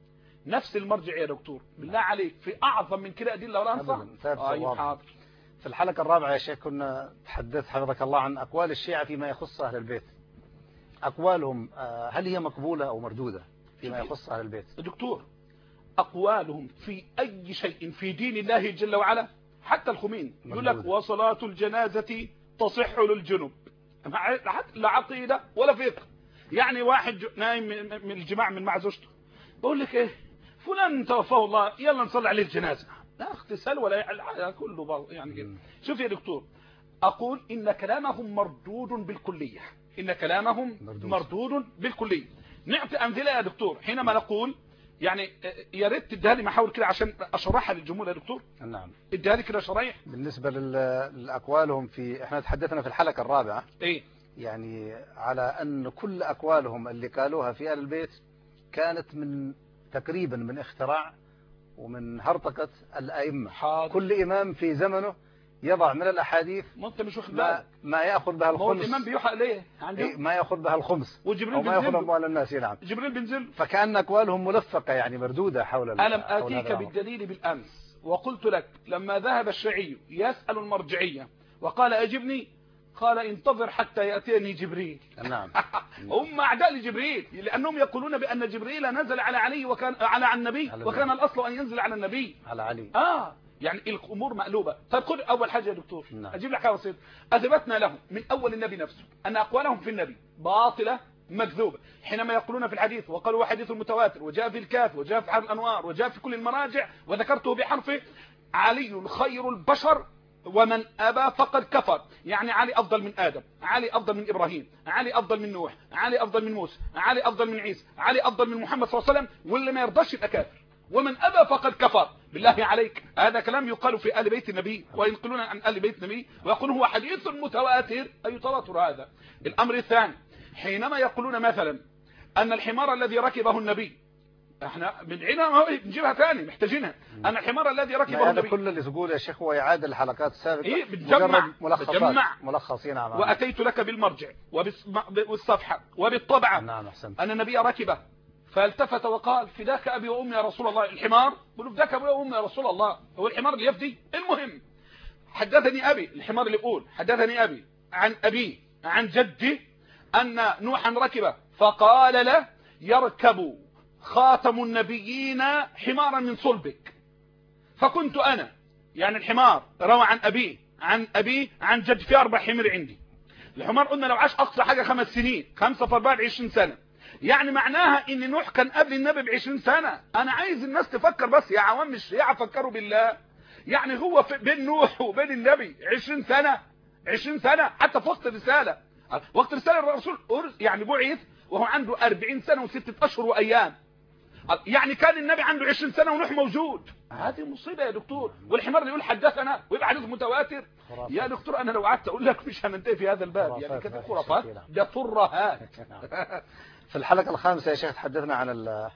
نفس المرجع يا دكتور، بالله عليك في اعظم من كده ادله ولا انصح؟ آه حاضر. في الحلقه الرابعه يا شيخ كنا تحدثت حفظك الله عن اقوال الشيعة فيما يخص اهل البيت. اقوالهم هل هي مقبوله او مردوده فيما يخص اهل البيت؟ دكتور، اقوالهم في اي شيء في دين الله جل وعلا، حتى الخميني يقول لك وصلاة الجنازة تصح للجنب، لا عقيدة ولا فقه. يعني واحد نايم من الجماع من مع زوجته بقول لك ايه، فلان توفاه الله يلا نصلي عليه الجنازة، لا اغتسال ولا كله يعني كده. شوف يا دكتور، اقول ان كلامهم مردود بالكلية، ان كلامهم مردود, مردود بالكلية. نعطي امثله يا دكتور حينما نقول، يعني يا ريت تديها لي محاور كده عشان اشرحها للجمهور يا دكتور. نعم اديها لي كده شرايح. بالنسبه لاقوالهم في، احنا تحدثنا في الحلقه الرابعه ايه، يعني على ان كل اقوالهم اللي قالوها في اهل البيت كانت من تقريبا من اختراع ومن هرطقه الائمه. حاضر. كل امام في زمنه يضع من الاحاديث ما انت مش واخد ما, بالك ما ياخذ بها الخمس. هو الامام بيوحى ليه إيه ما ياخذ بها الخمس وجبريل ما ياخذ اموال الناس. نعم جبريل بينزل. فكأن اقوالهم ملفقه يعني مردوده حول. الم اتيك بالدليل بالامس وقلت لك لما ذهب الشيعي يسأل المرجعية وقال اجبني، قال انتظر حتى يأتيني جبريل. نعم هم اعداء لجبريل لانهم يقولون بان جبريل نزل على علي وكان على النبي وكان الاصل ان ينزل على النبي على علي. اه يعني الامور مقلوبه. طيب خذ اول حاجه يا دكتور. نعم. اجيب لك حاجه بسيطه. اثبتنا لهم من اول النبي نفسه ان اقوالهم في النبي باطله مكذوبه، حينما يقولون في الحديث وقالوا حديث متواتر وجاء في الكاف وجاء في حرب الانوار وجاء في كل المراجع وذكرته بحرفه: علي خير البشر ومن ابى فقد كفر. يعني علي افضل من ادم، علي افضل من ابراهيم، علي افضل من نوح، علي افضل من موسى، علي افضل من عيسى، علي افضل من محمد صلى الله عليه وسلم، واللي ما يرضاش يبقى كافر. ومن ابى فقد كفر. بالله عليك هذا كلام يقال في آل بيت النبي وينقلون عن آل بيت النبي ويقولون هو حديث متواتر. أي تواتر هذا؟ الأمر الثاني، حينما يقولون مثلا أن الحمار الذي ركبه النبي احنا بندعينا بنجيبها ثاني محتاجينها. انا الحمار الذي ركبه هذا كل اللي تقوله يا شيخ هو إعادة الحلقات السابقة. إيه بتجمع ملخصات بتجمع ملخصين. نعم. وأتيت لك بالمرجع والصفحة وبالطبعة. نعم أحسنت. أن النبي ركبه فالتفت وقال فداك أبي وأمي يا رسول الله. الحمار بيقول فداك أبي وأمي يا رسول الله، هو الحمار اللي يفدي؟ المهم حدثني أبي، الحمار اللي يقول حدثني أبي عن أبي عن جدي أن نوحا ركبه فقال له يركب خاتم النبيين حمارا من صلبك. فكنت أنا يعني الحمار روى عن أبي عن أبي عن جد في أربع حمر عندي. الحمار قلنا لو عاش أقصى حاجة خمس سنين، خمسة في أربعة عشرين سنة، يعني معناها إن نوح كان قبل النبي بعشرين سنة. أنا عايز الناس تفكر بس يا عوام الشيعة، فكروا بالله. يعني هو بين نوح وبين النبي عشرين سنة، عشرين سنة حتى في وقت الرسالة. وقت الرسالة الرسول يعني بعث وهو عنده أربعين سنة وستة أشهر وأيام، يعني كان النبي عنده عشرين سنة ونوح موجود. هذه مصيبة يا دكتور. والحمار اللي يقول حدثنا ويبقى حديث متواتر. يا دكتور أنا لو قعدت أقول لك مش هننتهي في هذا الباب. يعني كده خرافات، ده ترهات. في الحلقة الخامسة يا شيخ تحدثنا عن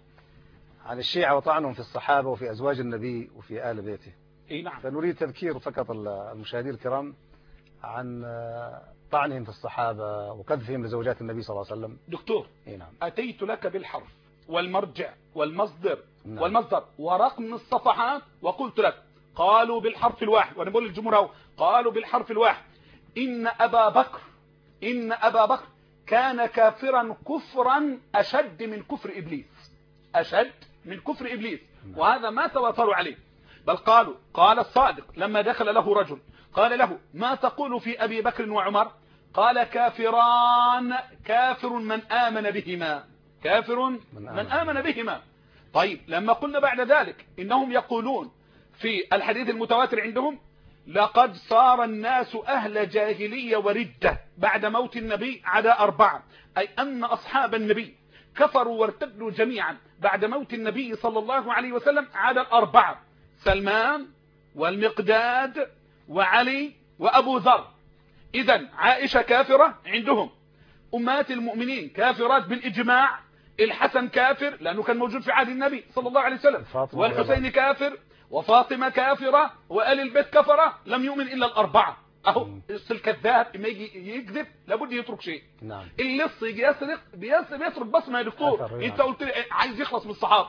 عن الشيعة وطعنهم في الصحابة وفي أزواج النبي وفي آل بيته. اي نعم. فنريد تذكير فقط المشاهدين الكرام عن طعنهم في الصحابة وقذفهم لزوجات النبي صلى الله عليه وسلم. دكتور اي نعم. أتيت لك بالحرف والمرجع والمصدر نعم. والمصدر ورقم الصفحات وقلت لك قالوا بالحرف الواحد، وانا بقول للجمهور اهو قالوا بالحرف الواحد إن أبا بكر إن أبا بكر كان كافرا كفرا أشد من كفر إبليس، أشد من كفر إبليس. وهذا ما تواتروا عليه، بل قالوا قال الصادق لما دخل له رجل قال له ما تقول في أبي بكر وعمر؟ قال كافران، كافر من آمن بهما، كافر من, من آمن بهما. طيب لما قلنا بعد ذلك إنهم يقولون في الحديث المتواتر عندهم لقد صار الناس أهل جاهلية وردة بعد موت النبي عدا أربعة، أي أن أصحاب النبي كفروا وارتدوا جميعا بعد موت النبي صلى الله عليه وسلم عدا الأربعة: سلمان والمقداد وعلي وأبو ذر. إذن عائشة كافرة عندهم، أمهات المؤمنين كافرات بالإجماع، الحسن كافر لأنه كان موجود في عهد النبي صلى الله عليه وسلم، والحسين كافر، وفاطمة كافرة، وآل البيت كفرة، لم يؤمن إلا الأربعة. أهو الكذاب لما يجي يكذب لابد يترك شيء. نعم. اللص يجي يسرق بيترك بصمة يا دكتور. أنت قلت لي عايز يخلص من الصحابة،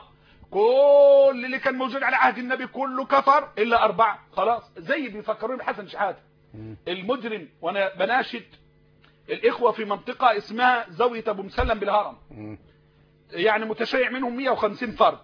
كل اللي كان موجود على عهد النبي كله كفر إلا أربعة. خلاص زي بيفكرون بحسن شحاتة المجرم. وأنا بناشد الإخوة في منطقة اسمها زاوية أبو مسلم بالهرم، يعني متشيع منهم مئة وخمسين فرد،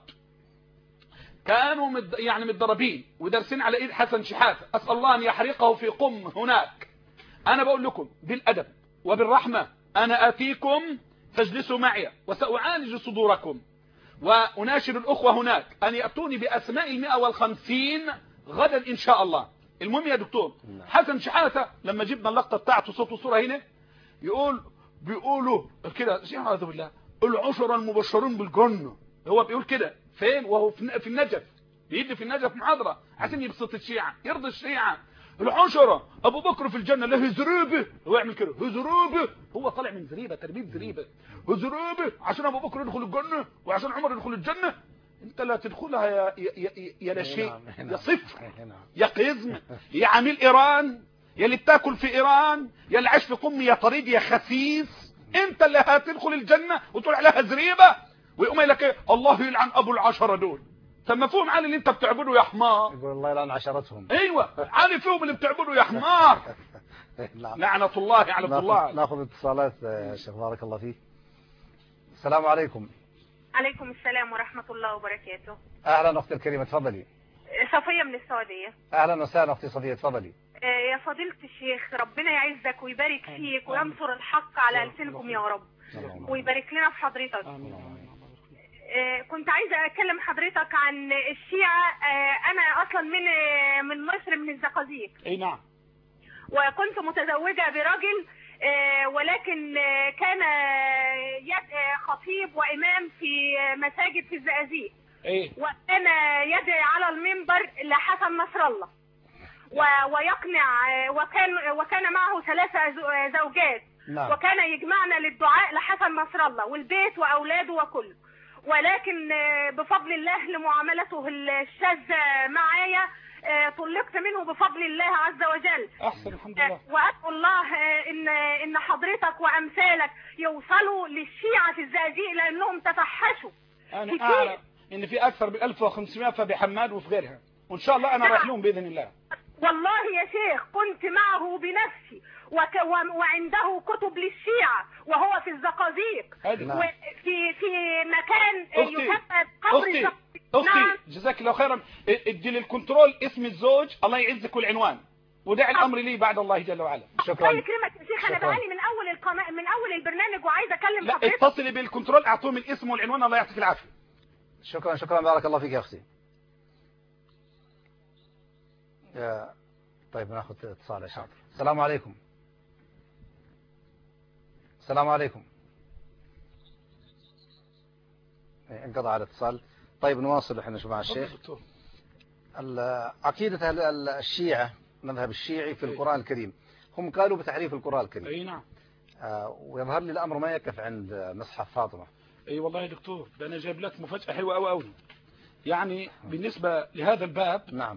كانوا مد يعني متدربين ودرسين على ايد حسن شحاتة، اسال الله ان يحرقه في قم هناك. انا بقول لكم بالادب وبالرحمه انا اتيكم فاجلسوا معي وساعالج صدوركم، واناشد الاخوه هناك ان ياتوني باسماء المئة والخمسين غدا ان شاء الله. المهم يا دكتور حسن شحاتة لما جبنا اللقطه بتاعته صوت وصوره هنا يقول بيقولوا كده اعوذ بالله العشرة المبشرين بالجنه، هو بيقول كده فين وهو في النجف، بيدي في النجف محاضرة عشان يبسط الشيعة يرضي الشيعة. العشرة ابو بكر في الجنة له زريبه، هو يعمل كده زريبه، هو طالع من زريبه تربيب زريبه زريبه عشان ابو بكر يدخل الجنة وعشان عمر يدخل الجنة. انت لا تدخلها يا يا يا, يا لا شيء يا صفر يا قزم يا عميل ايران يا اللي بتاكل في ايران يا اللي عايش في قم يا طريد يا خسيس. انت اللي هتدخل الجنة وتقول عليها زريبه ويقوم يقول لك ايه الله يلعن ابو العشرة دول. طب مفهوم علي اللي انت بتعبده يا حمار؟ يقول الله يلعن عشرتهم. ايوه علي فيهم اللي بتعبده يا حمار. لعنة الله على الله. ناخذ اتصالات يا شيخ بارك الله فيك. السلام عليكم. عليكم السلام ورحمة الله وبركاته. اهلا اختي الكريمة تفضلي. صفية من السعودية. اهلا وسهلا اختي صفية تفضلي. يا فضيلة الشيخ ربنا يعزك ويبارك فيك وينصر الحق على ألسنكم يا رب ويبارك لنا في حضرتك. كنت عايزة أكلم حضرتك عن الشيعة. أنا أصلا من من مصر من الزقازيق. أي نعم. وكنت متزوجة برجل ولكن كان خطيب وإمام في مساجد في الزقازيق. إيه. وكان يدعي على المنبر لحسن نصر الله ويقنع، وكان وكان معه ثلاثة زوجات. نعم. وكان يجمعنا للدعاء لحسن نصر الله والبيت وأولاده وكله. ولكن بفضل الله لمعاملته الشاذة معايا طلقت منه بفضل الله عز وجل. احسن الحمد لله. وادعو الله ان ان حضرتك وامثالك يوصلوا للشيعة في الزقازيق لانهم تفحشوا. انا اعلم ان في اكثر من ألف وخمسمائة في حماد وفي غيرها، وان شاء الله انا رايح لهم باذن الله. والله يا شيخ كنت معه بنفسي وك وعنده كتب للشيعة وهو في الزقازيق وفي في مكان يسمى قبر. اختي اختي جزاك الله خيرا، ادي للكنترول اسم الزوج الله يعزك والعنوان ودع الامر لي بعد الله جل وعلا. شكرا. الله يكرمك يا شيخ، انا بعاني من اول القناه من اول البرنامج وعايزه اكلم لا حضرتك. اتصلي بالكنترول اعطوهم الاسم والعنوان الله يعطيك العافيه. شكرا شكرا بارك الله فيك يا اختي. يا طيب ناخذ اتصال يا شاطر. السلام عليكم. السلام عليكم. انقطع الاتصال. طيب نواصل احنا شو مع الشيخ. عقيدة الشيعة مذهب الشيعي في القرآن الكريم، هم قالوا بتحريف القرآن الكريم. اي نعم. آه ويظهر لي الامر ما يقف عند مصحف فاطمة. اي والله يا دكتور، ده انا جايب لك مفاجأة حلوة قوي قوي. يعني بالنسبة لهذا الباب نعم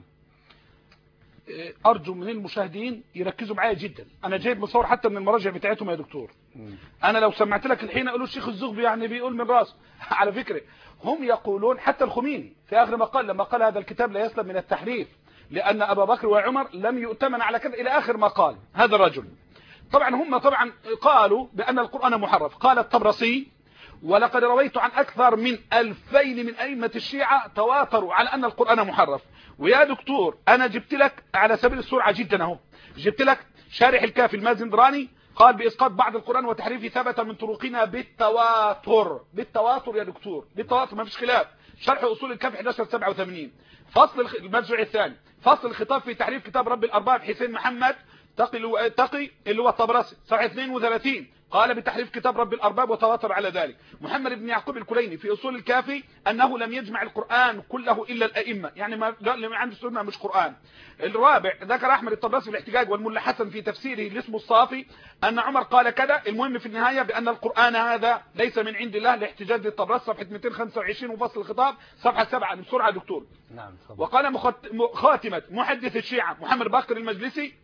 ارجو من المشاهدين يركزوا معايا جدا. انا جايب مصور حتى من المراجع بتاعتهم يا دكتور. م. انا لو سمعت لك الحين اقول الشيخ الزغبي يعني بيقول من راسه. على فكرة هم يقولون حتى الخميني في اخر ما قال لما قال هذا الكتاب لا يسلم من التحريف لان ابا بكر وعمر لم يؤتمن على كذا الى اخر ما قال هذا الرجل. طبعا هم طبعا قالوا بان القرآن محرف. قال الطبرسي ولقد رويت عن اكثر من ألفين من ائمة الشيعة تواتروا على ان القرآن محرف. ويا دكتور انا جبت لك على سبيل السرعة جدا اهو، جبت لك شارح الكافي المازندراني قال باسقاط بعض القرآن وتحريفه ثبت من طرقنا بالتواتر. بالتواتر يا دكتور، بالتواتر ما فيش خلاف. شرح اصول الكافي أحد عشر سبعة وثمانين. فصل المرجع الثاني فصل الخطاب في تحريف كتاب رب الارباب حسين محمد تقي تقي اللي هو الطبرسي صفحة اثنين وثلاثين قال بتحريف كتاب رب الارباب وتواتر على ذلك. محمد بن يعقوب الكليني في اصول الكافي انه لم يجمع القرآن كله الا الائمه، يعني ما اللي عنده سنه مش قرآن. الرابع ذكر احمد الطبرسي في الاحتجاج والملا حسن في تفسيره لاسمه الصافي ان عمر قال كذا. المهم في النهايه بان القرآن هذا ليس من عند الله لاحتجاج الطبرسي صفحه مئتين وخمسة وعشرين وفصل الخطاب صفحه سبعة بسرعه دكتور. نعم. وقال خاتمه محدث الشيعة محمد باقر المجلسي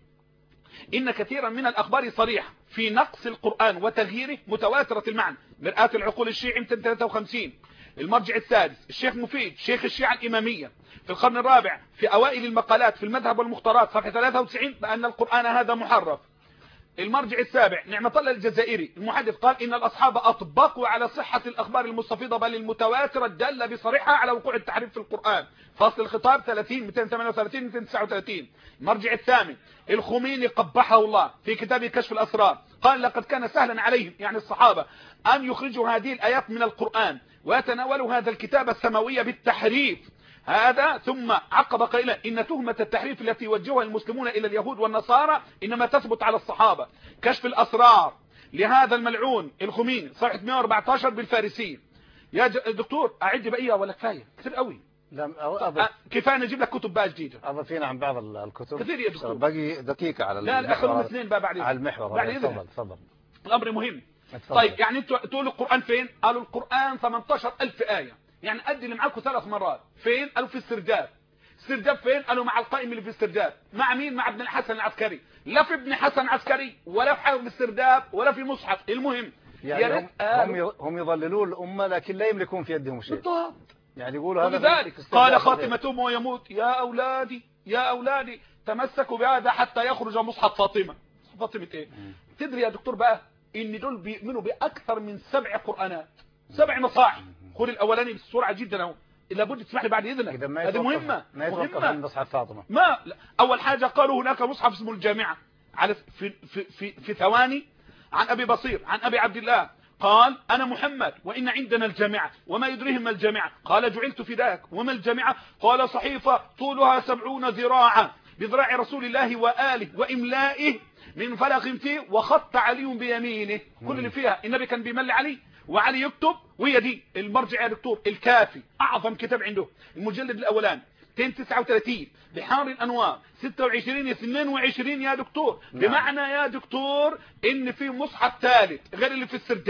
إن كثيرا من الأخبار صريحة في نقص القرآن وتغييره متواترة المعنى. مرآة العقول الشيعي مئتين وثلاثة وخمسين. المرجع السادس الشيخ مفيد شيخ الشيعة الإمامية في القرن الرابع في أوائل المقالات في المذهب والمختارات صفحة ثلاثة وتسعين بأن القرآن هذا محرف. المرجع السابع نعمة الله الجزائري المحدث قال إن الأصحاب أطبقوا على صحة الأخبار المستفيضة بل المتواترة الدالة بصريحة على وقوع التحريف في القرآن. فصل الخطاب ثلاثين مئتين وثمانية وثلاثين مئتين وتسعة وثلاثين. المرجع الثامن الخميني قبحه الله في كتابه كشف الأسرار قال لقد كان سهلا عليهم يعني الصحابة أن يخرجوا هذه الآيات من القرآن ويتناولوا هذا الكتاب السماوي بالتحريف هذا. ثم عقب قائلا إن تهمة التحريف التي يوجهها المسلمون إلى اليهود والنصارى إنما تثبت على الصحابة. كشف الأسرار لهذا الملعون الخميني صفحة مئة وأربعة عشر بالفارسية. يا دكتور أعد بقية ولا كفاية كثير قوي؟ لا أضف... كفايه نجيب لك كتب بقى جديده. اضفينا عن بعض الكتب كثير يا دكتور. باقي دقيقه على لا لا اخرهم اثنين بقى بعد على المحور. بعد تفضل تفضل. الامر مهم. طيب يعني انتوا تقولوا القرآن فين؟ قالوا القرآن ثمانية عشر ألف آية، يعني ادي اللي معاكم ثلاث مرات. فين؟ قالوا في السرداب. السرداب فين؟ قالوا مع القائم اللي في السرداب. مع مين؟ مع ابن الحسن العسكري. لا في ابن حسن عسكري ولا في حافظ السرداب ولا في مصحف. المهم يعني هم, هم هم يضللون الامه لكن لا يملكون في يدهم شيء. بالضبط. يعني يقولوا هذا ولذلك قال خاتمتهم ويموت يا اولادي يا اولادي تمسكوا بهذا حتى يخرج مصحف فاطمه. فاطمه ايه؟ م. تدري يا دكتور بقى ان دول بيؤمنوا باكثر من سبع قرآنات سبع مصاحف. خذ الاولاني بسرعه جدا اهو لابد تسمح لي بعد اذنك هذه مهمه ما يتوقف عن مصحف فاطمه. ما لا. اول حاجه قالوا هناك مصحف اسمه الجامعه على في في في, في ثواني عن ابي بصير عن ابي عبد الله قال أنا محمد وإن عندنا الجامعة وما يدريهم ما الجامعة. قال جعلت فداك وما الجامعة؟ قال صحيفة طولها سبعون ذراعا بذراع رسول الله وآله وإملائه من فلق فيه وخط علي بيمينه. كل اللي فيها النبي كان بيملي علي وعلي يكتب وهي دي. المرجع يا دكتور الكافي أعظم كتاب عنده المجلد الأولاني مئتين وتسعة وثلاثين بحار الأنوار ستة وعشرين اثنين وعشرين يا دكتور. بمعنى يا دكتور إن في مصحف ثالث غير اللي في السرداب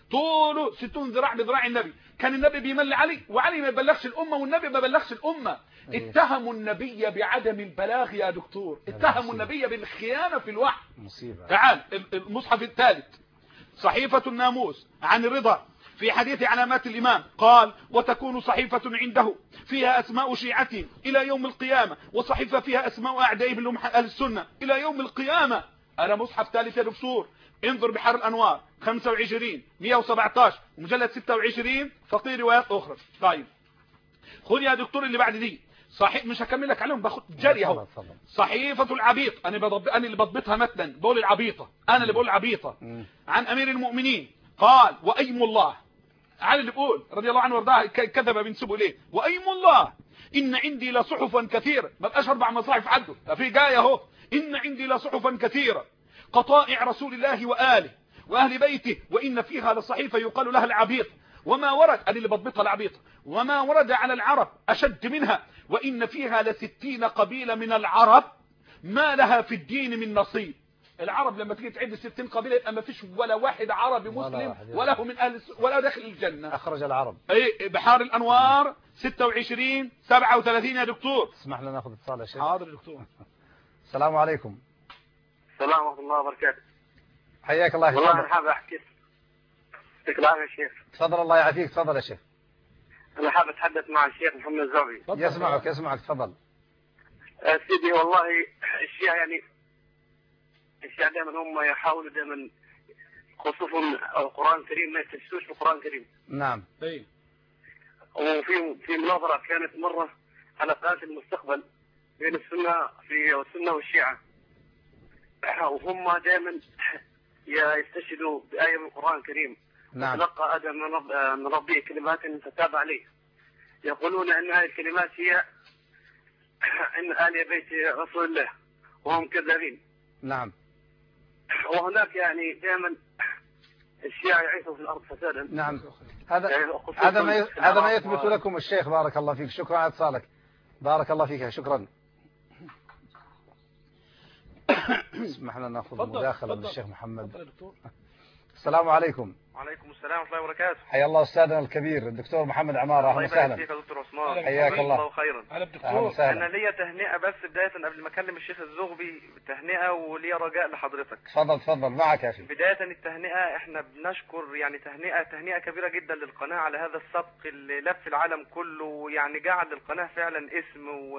طوله ستون ذراع بذراع النبي. كان النبي بيمل علي وعلي ما بلغش الأمة والنبي ما بلغش الأمة. اتهموا النبي بعدم البلاغ يا دكتور، اتهموا النبي بالخيانة في الوحي. مصيبة. تعال المصحف الثالث صحيفة الناموس عن الرضا في حديث علامات الإمام قال: وتكون صحيفة عنده فيها أسماء شيعتهم إلى يوم القيامة، وصحيفة فيها أسماء أعدائهم أهل السنة إلى يوم القيامة. أنا مصحف ثالث يا دكتور، انظر بحر الأنوار خمسة وعشرين مئة وسبعة عشر مجلد ستة وعشرين فقيه روايات أخرى. طيب خذ يا دكتور اللي بعد دي صحيح، مش هكمل لك عليهم، باخد جري اهو. صحيفة العبيط، انا بضب... انا اللي بضبطها متنا، بقول العبيطة، انا اللي بقول العبيطة. عن امير المؤمنين قال: وايم الله، علي اللي بقول رضي الله عنه وارضاه كذب بنسبه ليه، وايم الله ان عندي لصحفا كثيرة، ما بقاش اربع مصاحف عنده، في جايه اهو، ان عندي لصحفا كثيرة قطائع رسول الله واله واهل بيته، وان فيها لصحيفة يقال لها العبيط، وما ورد، أنا اللي بضبطها العبيطة، وما ورد على العرب أشد منها، وإن فيها لستين قبيلة من العرب ما لها في الدين من نصيب. العرب لما تيجي تعد ستين قبيلة يبقى ما فيش ولا واحد عربي مسلم ولا هو من أهل ولا داخل الجنة. أخرج العرب. أي بحار الأنوار ستة وعشرين سبعة وثلاثين يا دكتور. اسمح لنا ناخذ اتصال يا شيخ. حاضر دكتور. السلام عليكم. السلام ورحمة الله وبركاته. حياك الله. والله أنا حابب أحكي. يعطيك العافية يا شيخ. تفضل الله يعافيك. تفضل يا شيخ. أنا حابب أتحدث مع الشيخ محمد الزغبي. يسمعك يسمعك تفضل. أه سيدي والله الشيعة يعني الشيعة دائما هم يحاولوا دائما خصوصا القرآن الكريم ما يستشهدوش بالقرآن الكريم. نعم. أي. وفي في مناظرة كانت مرة على قناة المستقبل بين السنة في السنة والشيعة، وهم دائما يستشهدوا بآية من القرآن الكريم. نعم. تلقى آدم من, رب من ربه كلمات فتاب عليه. يقولون أن هذه الكلمات هي أن آل بيت رسول الله، وهم كذابين. نعم. وهناك يعني دائما الشيعة يعيشوا في الأرض فسادا. نعم. هذا هذا ما هذا ما يثبت لكم الشيخ. بارك الله فيك. شكرا على اتصالك. بارك الله فيك. شكرا. اسمح لنا ناخذ مداخلة من الشيخ محمد. السلام عليكم. وعليكم السلام ورحمة الله وبركاته. حيا الله أستاذنا الكبير الدكتور محمد عمارة. أهلا وسهلا. الله يبارك دكتور عثمان. حياك الله. الله خيرا. أهلا دكتور. أنا ليا تهنئة بس بداية قبل ما أكلم الشيخ الزغبي، تهنئة وليا رجاء لحضرتك. تفضل تفضل معك يا أخي. بداية التهنئة احنا بنشكر يعني تهنئة تهنئة كبيرة جدا للقناة على هذا السبق اللي لف العالم كله، يعني جعل للقناة فعلا اسم و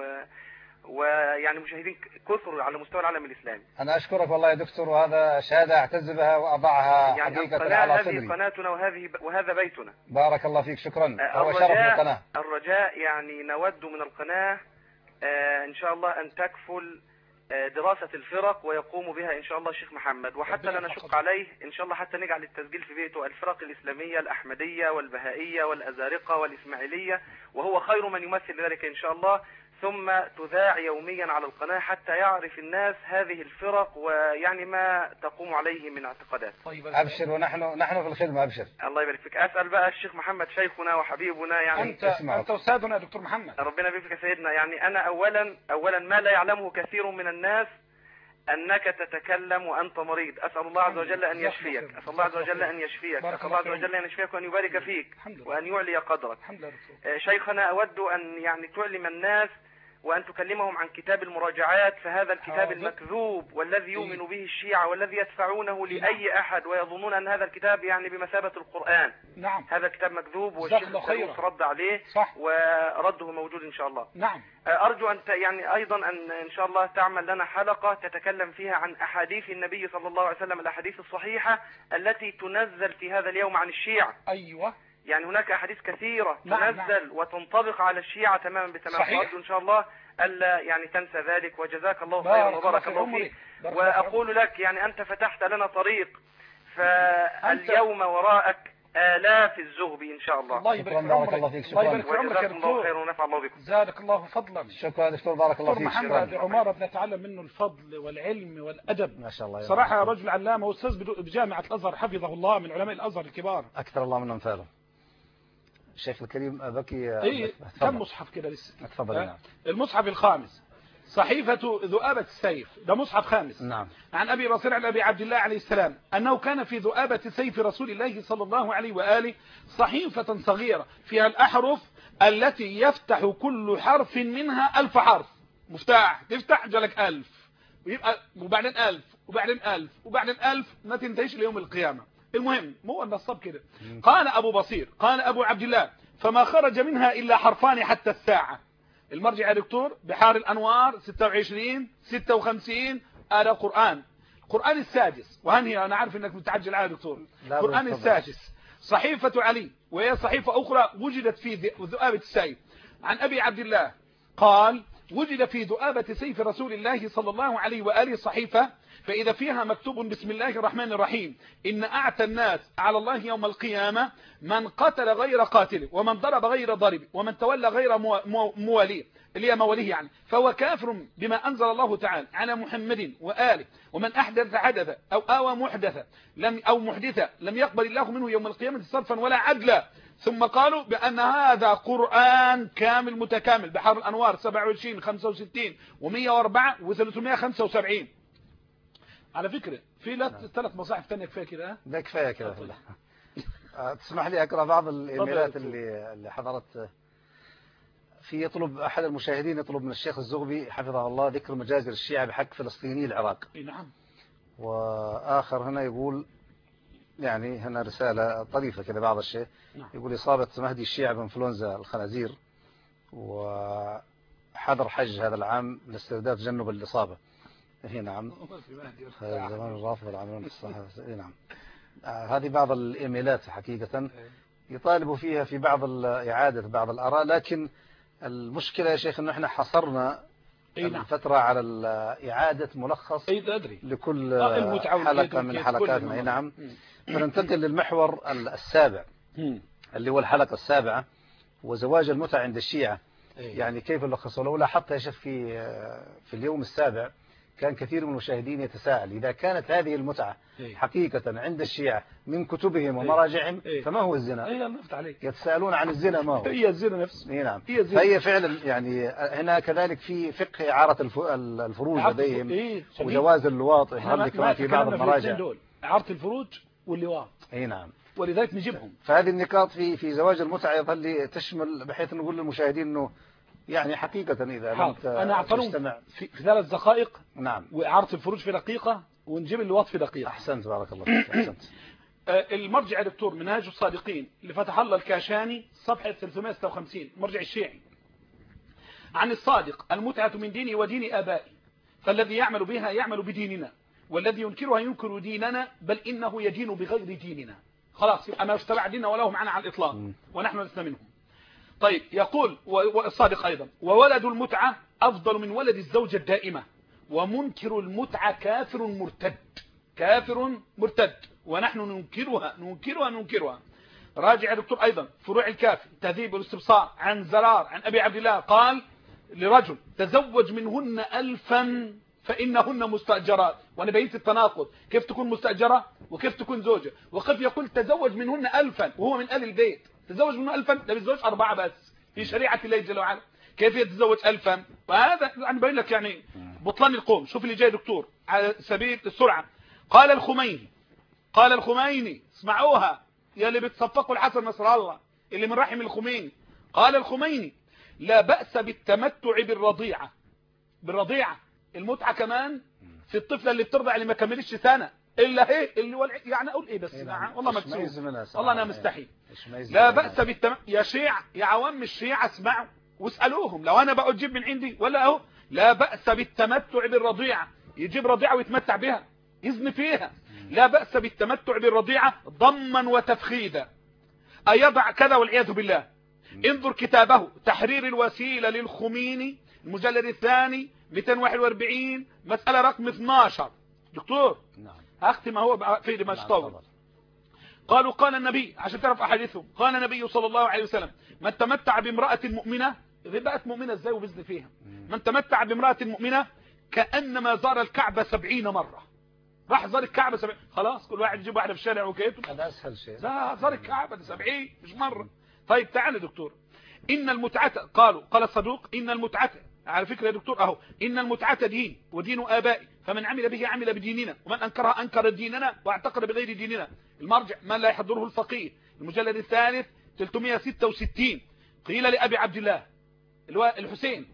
ويعني مشاهدين كثر على مستوى العالم الإسلامي. أنا أشكرك والله يا دكتور، وهذا شهادة أعتز بها وأضعها يعني حقيقة على صدري. هذه قناتنا وهذه وهذا بيتنا. بارك الله فيك. شكرا. هو شرف للقناة. الرجاء يعني نود من القناة آه إن شاء الله أن تكفل آه دراسة الفرق ويقوم بها إن شاء الله الشيخ محمد، وحتى لا نشق عليه إن شاء الله حتى نجعل التسجيل في بيته الفرق الإسلامية الأحمدية والبهائية والأزارقة والإسماعيلية، وهو خير من يمثل ذلك إن شاء الله، ثم تذاع يوميا على القناة حتى يعرف الناس هذه الفرق ويعني ما تقوم عليه من اعتقادات. طيب أبشر، ونحن نحن في الخدمة. أبشر. الله يبارك فيك. أسأل بقى الشيخ محمد شيخنا وحبيبنا يعني أنت أنت أستاذنا يا دكتور محمد. ربنا يبارك فيك يا سيدنا. يعني أنا أولا أولا ما لا يعلمه كثير من الناس أنك تتكلم وأنت مريض. أسأل الله عز وجل أن يشفيك. أسأل الله عز وجل أن يشفيك. أسأل الله عز وجل أن يشفيك وأن يبارك فيك وأن يعلي قدرك. شيخنا أود أن يعني تعلم الناس وأن تكلمهم عن كتاب المراجعات، فهذا الكتاب المكذوب والذي يؤمن به الشيعة والذي يدفعونه لأي أحد ويظنون أن هذا الكتاب يعني بمثابة القرآن. نعم. هذا الكتاب مكذوب والشيخ رد عليه. صح. ورده موجود إن شاء الله. نعم. أرجو أن يعني أيضا أن إن شاء الله تعمل لنا حلقة تتكلم فيها عن أحاديث النبي صلى الله عليه وسلم، الأحاديث الصحيحة التي تنزل في هذا اليوم عن الشيعة. أيوة. يعني هناك أحاديث كثيرة نعم تنزل نعم. وتنطبق على الشيعة تماما بتمام. أرجو إن شاء الله ألا يعني تنسى ذلك، وجزاك الله خيرا وبارك الله فيك. وأقول لك يعني أنت فتحت لنا طريق، فاليوم وراءك آلاف الزغبي إن شاء الله. الله يبارك في عمرك. الله يبارك في عمرك يا دكتور. خير ونفع الله بكم. زادك الله فضلا. شكرا دكتور. بارك الله فيك. محمد عمارة بنتعلم منه الفضل والعلم والأدب. ما شاء الله. صراحة رجل علامة وأستاذ بجامعة الأزهر حفظه الله، من علماء الأزهر الكبار. أكثر الله منهم فعلا. الشيخ الكريم بكي. ايه كم مصحف كده لسه؟ اتفضل. نعم. المصحف الخامس صحيفة ذؤابة السيف، ده مصحف خامس. نعم. عن أبي بصير عن أبي عبد الله عليه السلام أنه كان في ذؤابة سيف رسول الله صلى الله عليه وآله صحيفة صغيرة فيها الأحرف التي يفتح كل حرف منها ألف حرف. مفتاح تفتح جالك ألف، ويبقى وبعدين ألف وبعدين ألف وبعدين ألف، ما تنتهيش ليوم القيامة. المهم مو النصاب كده. قال أبو بصير قال أبو عبد الله فما خرج منها إلا حرفان حتى الساعة. المرجع يا دكتور بحار الأنوار ستة وعشرين ستة وخمسين. هذا قرآن، القرآن السادس. وهني أنا عارف أنك متعجل على دكتور. القرآن السادس. صحيفة علي وهي صحيفة أخرى وجدت في ذؤابة السيف. عن أبي عبد الله قال وجد في ذؤابة سيف رسول الله صلى الله عليه وآله صحيفة فإذا فيها مكتوب بسم الله الرحمن الرحيم إن أعتى الناس على الله يوم القيامة من قتل غير قاتله ومن ضرب غير ضرب ومن تولى غير مواليه اللي هي مواليه يعني فهو كافر بما أنزل الله تعالى على محمد وآله ومن أحدث حدث أو آوى محدث لم أو محدثة لم يقبل الله منه يوم القيامة صرفا ولا عدلا. ثم قالوا بأن هذا قرآن كامل متكامل بحر الأنوار سبعة وعشرين خمسة وستين ومئة وأربعة وثلاثمئة وخمسة وسبعين. على فكرة في ثلاث مصاحف ثانية كفاية كده. ده كفاية كده. تسمح لي أقرأ بعض الإيميلات اللي اللي حضرت. في يطلب أحد المشاهدين يطلب من الشيخ الزغبي حفظه الله ذكر مجازر الشيعة بحق فلسطيني العراق. نعم. وآخر هنا يقول يعني هنا رسالة طريفة كده بعض الشيء. نعم. يقول إصابة مهدي الشيعة بإنفلونزا الخنازير وحظر حج هذا العام لاسترداد تجنب الإصابة. إيه نعم. زمان الرافض العاملون في الصحة. إيه نعم. آه هذه بعض الإيميلات حقيقة يطالبوا فيها في بعض إعادة بعض الآراء، لكن المشكلة يا شيخ إنه إحنا حصرنا الفترة على إعادة ملخص لكل حلقة من حلقاتنا. أي نعم. فننتقل للمحور السابع اللي هو الحلقة السابعة وزواج المتعة عند الشيعة. يعني كيف نلخصه؟ لو لاحظت يا شيخ في في اليوم السابع كان كثير من المشاهدين يتساءل إذا كانت هذه المتعة حقيقة عند الشيعة من كتبهم ومراجعهم فما هو الزنا؟ يتساءلون عن الزنا ما هو؟ هي الزنا نفسه. اي نعم. فهي فعلا يعني هنا كذلك في فقه إعارة الفروج لديهم وجواز اللواط هذا كمان في بعض المراجع. إعارة الفروج واللواط. اي نعم. ولذلك نجيبهم. فهذه النقاط في في زواج المتعة يظل تشمل بحيث نقول للمشاهدين انه يعني حقيقة إذا لم أنا أعطيهم في, في ثلاث دقائق. نعم. وإعارة الفروج في دقيقة ونجيب اللواط في دقيقة. أحسنت بارك الله فيك. أحسنت. المرجع دكتور منهاج الصادقين لفتح الله الكاشاني صفحة ثلاثمئة وستة وخمسين مرجع الشيعي. عن الصادق المتعة من ديني ودين آبائي فالذي يعمل بها يعمل بديننا والذي ينكرها ينكر ديننا بل إنه يدين بغير ديننا. خلاص يبقى ما يتبع ديننا ولا هم معنا على الإطلاق ونحن لسنا منهم. طيب يقول والصادق أيضا وولد المتعة أفضل من ولد الزوجة الدائمة ومنكر المتعة كافر مرتد. كافر مرتد ونحن ننكرها ننكرها ننكرها. راجع دكتور أيضا فروع الكافي تهذيب والاستبصار عن زرار عن أبي عبد الله قال لرجل تزوج منهن ألفا فإنهن مستأجرات. وأنا بينت التناقض كيف تكون مستأجرة وكيف تكون زوجة وكيف يقول تزوج منهن ألفا وهو من أهل البيت. تزوج منه ألفا ده بيتزوج أربعة بس في شريعة الله جل وعلا. كيف يتزوج ألفا؟ وهذا أنا بقول لك يعني بطلان القوم. شوف اللي جاي دكتور على سبيل السرعة. قال الخميني قال الخميني اسمعوها يا اللي بتصفقوا الحسن نصر الله اللي من رحم الخميني. قال الخميني لا بأس بالتمتع بالرضيعة. بالرضيعة المتعة كمان في الطفلة اللي بترضع اللي ما كملش سنة إلا هي اللي ولع... يعني أقول إيه بس نعم والله مكسوف والله أنا مستحي. لا بأس بالتمتع يا شيع يا عوام الشيعة اسمعوا واسألوهم لو أنا بقى أجيب من عندي ولا أهو. لا بأس بالتمتع بالرضيعة يجيب رضيعة ويتمتع بها يزن فيها. لا بأس بالتمتع بالرضيعة ضما وتفخيدا أيضع كذا والعياذ بالله. انظر كتابه تحرير الوسيلة للخميني المجلد الثاني مئتين وواحد وأربعين مسألة رقم اثناشر. دكتور نعم أختم هو في ما طول. قالوا قال النبي عشان تعرف أحاديثهم قال النبي صلى الله عليه وسلم من تمتع بامرأة مؤمنة بقت مؤمنة ازاي وبزن فيها. من تمتع بامرأة مؤمنة كأنما زار الكعبة سبعين مرة. راح زار الكعبة سبعين خلاص كل واحد يجيب واحدة في الشارع وكيته هذا أسهل شيء. لا زار الكعبة سبعين مش مرة. طيب تعال دكتور إن المتعة قالوا قال الصدوق إن المتعة على فكرة يا دكتور اهو، إن المتعة دين ودين آبائي، فمن عمل به عمل بديننا، ومن أنكرها أنكر ديننا واعتقد بغير ديننا. المرجع من لا يحضره الفقيه، المجلد الثالث ثلاثمائة وستة وستين. قيل لأبي عبد الله الحسين: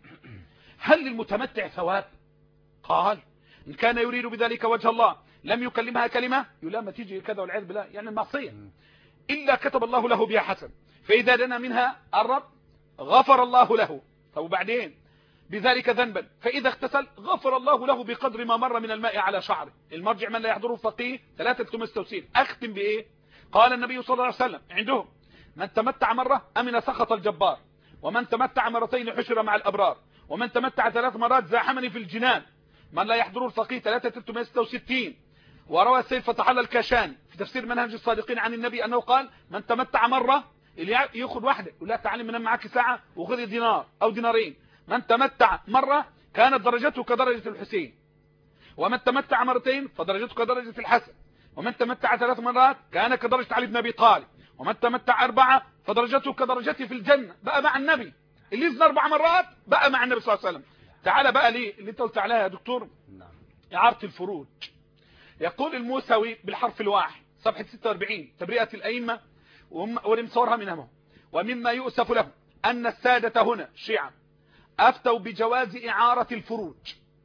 هل للمتمتع ثواب؟ قال: إن كان يريد بذلك وجه الله لم يكلمها كلمة، يقول لما تيجي كذا والعياذ بالله، يعني المعصية، إلا كتب الله له بها حسن، فإذا دنا منها الرب غفر الله له. طب وبعدين بذلك ذنبا، فإذا اغتسل غفر الله له بقدر ما مر من الماء على شعره. المرجع من لا يحضره الفقيه ثلاثة وستين. أختم بإيه؟ قال النبي صلى الله عليه وسلم عندهم: من تمتع مرة أمن سخط الجبار، ومن تمتع مرتين حشر مع الأبرار، ومن تمتع ثلاث مرات زاحمني في الجنان. من لا يحضره الفقيه ثلاثة وستين. وروى السيد فتح الله الكاشاني في تفسير منهج الصادقين عن النبي أنه قال: من تمتع مرة، اللي ياخذ واحدة ولا تعلم من معك ساعة وخذ دينار أو دينارين. من تمتع مرة كانت درجته كدرجة الحسين، ومن تمتع مرتين فدرجته كدرجة الحسن، ومن تمتع ثلاث مرات كان كدرجة علي بن أبي طالب، ومن تمتع أربعة فدرجته كدرجته في الجنة، بقى مع النبي. اللي يزن أربع مرات بقى مع النبي صلى الله عليه وسلم. تعال بقى ليه اللي انت قلت عليها يا دكتور، إعارة الفروج. يقول الموسوي بالحرف الواحد صفحة ستة وأربعين: تبرئة الأئمة ونمصورها منهم. ومما يؤسف له أن السادة هنا الشيعة أفتوا بجواز إعارة الفروج،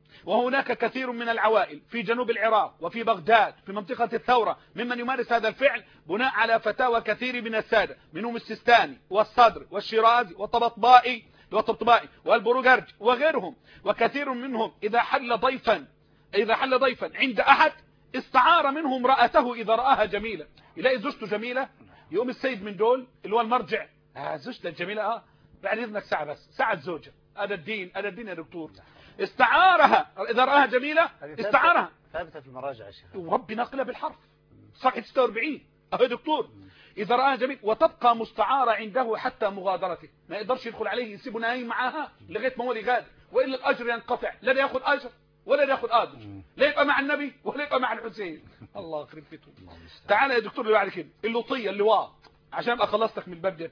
وهناك كثير من العوائل في جنوب العراق وفي بغداد في منطقة الثورة ممن يمارس هذا الفعل بناء على فتاوى كثير من السادة، منهم السيستاني والصدر والشيرازي والطبطبائي والطبطبائي والبروجرج وغيرهم. وكثير منهم إذا حل ضيفا إذا حل ضيفا عند أحد استعار منه امرأته إذا رآها جميلة. يلاقي زوجته جميلة، يقوم السيد من دول اللي هو المرجع: آه زوجته الجميلة، اه بعد إذنك ساعة بس، ساعة زوجة. هذا الدين، هذا الدين يا دكتور. استعارها إذا رآها جميلة، استعارها. ثابتة في المراجع يا شيخ، وربي ناقلها بالحرف صفحة ستة وأربعين اهو يا دكتور. إذا رآها جميل وتبقى مستعارة عنده حتى مغادرته، ما يقدرش يدخل عليه يسيبه نايم معاها لغاية ما هو يغادر، وإلا الأجر ينقطع، لا ياخذ أجر ولا ياخذ أجر، لا يبقى مع النبي ولا يبقى مع الحسين. الله يخرب بيته. تعالى يا دكتور اللي بعد كده، اللوطية، اللواط، عشان ابقى خلصتك من الباب ده.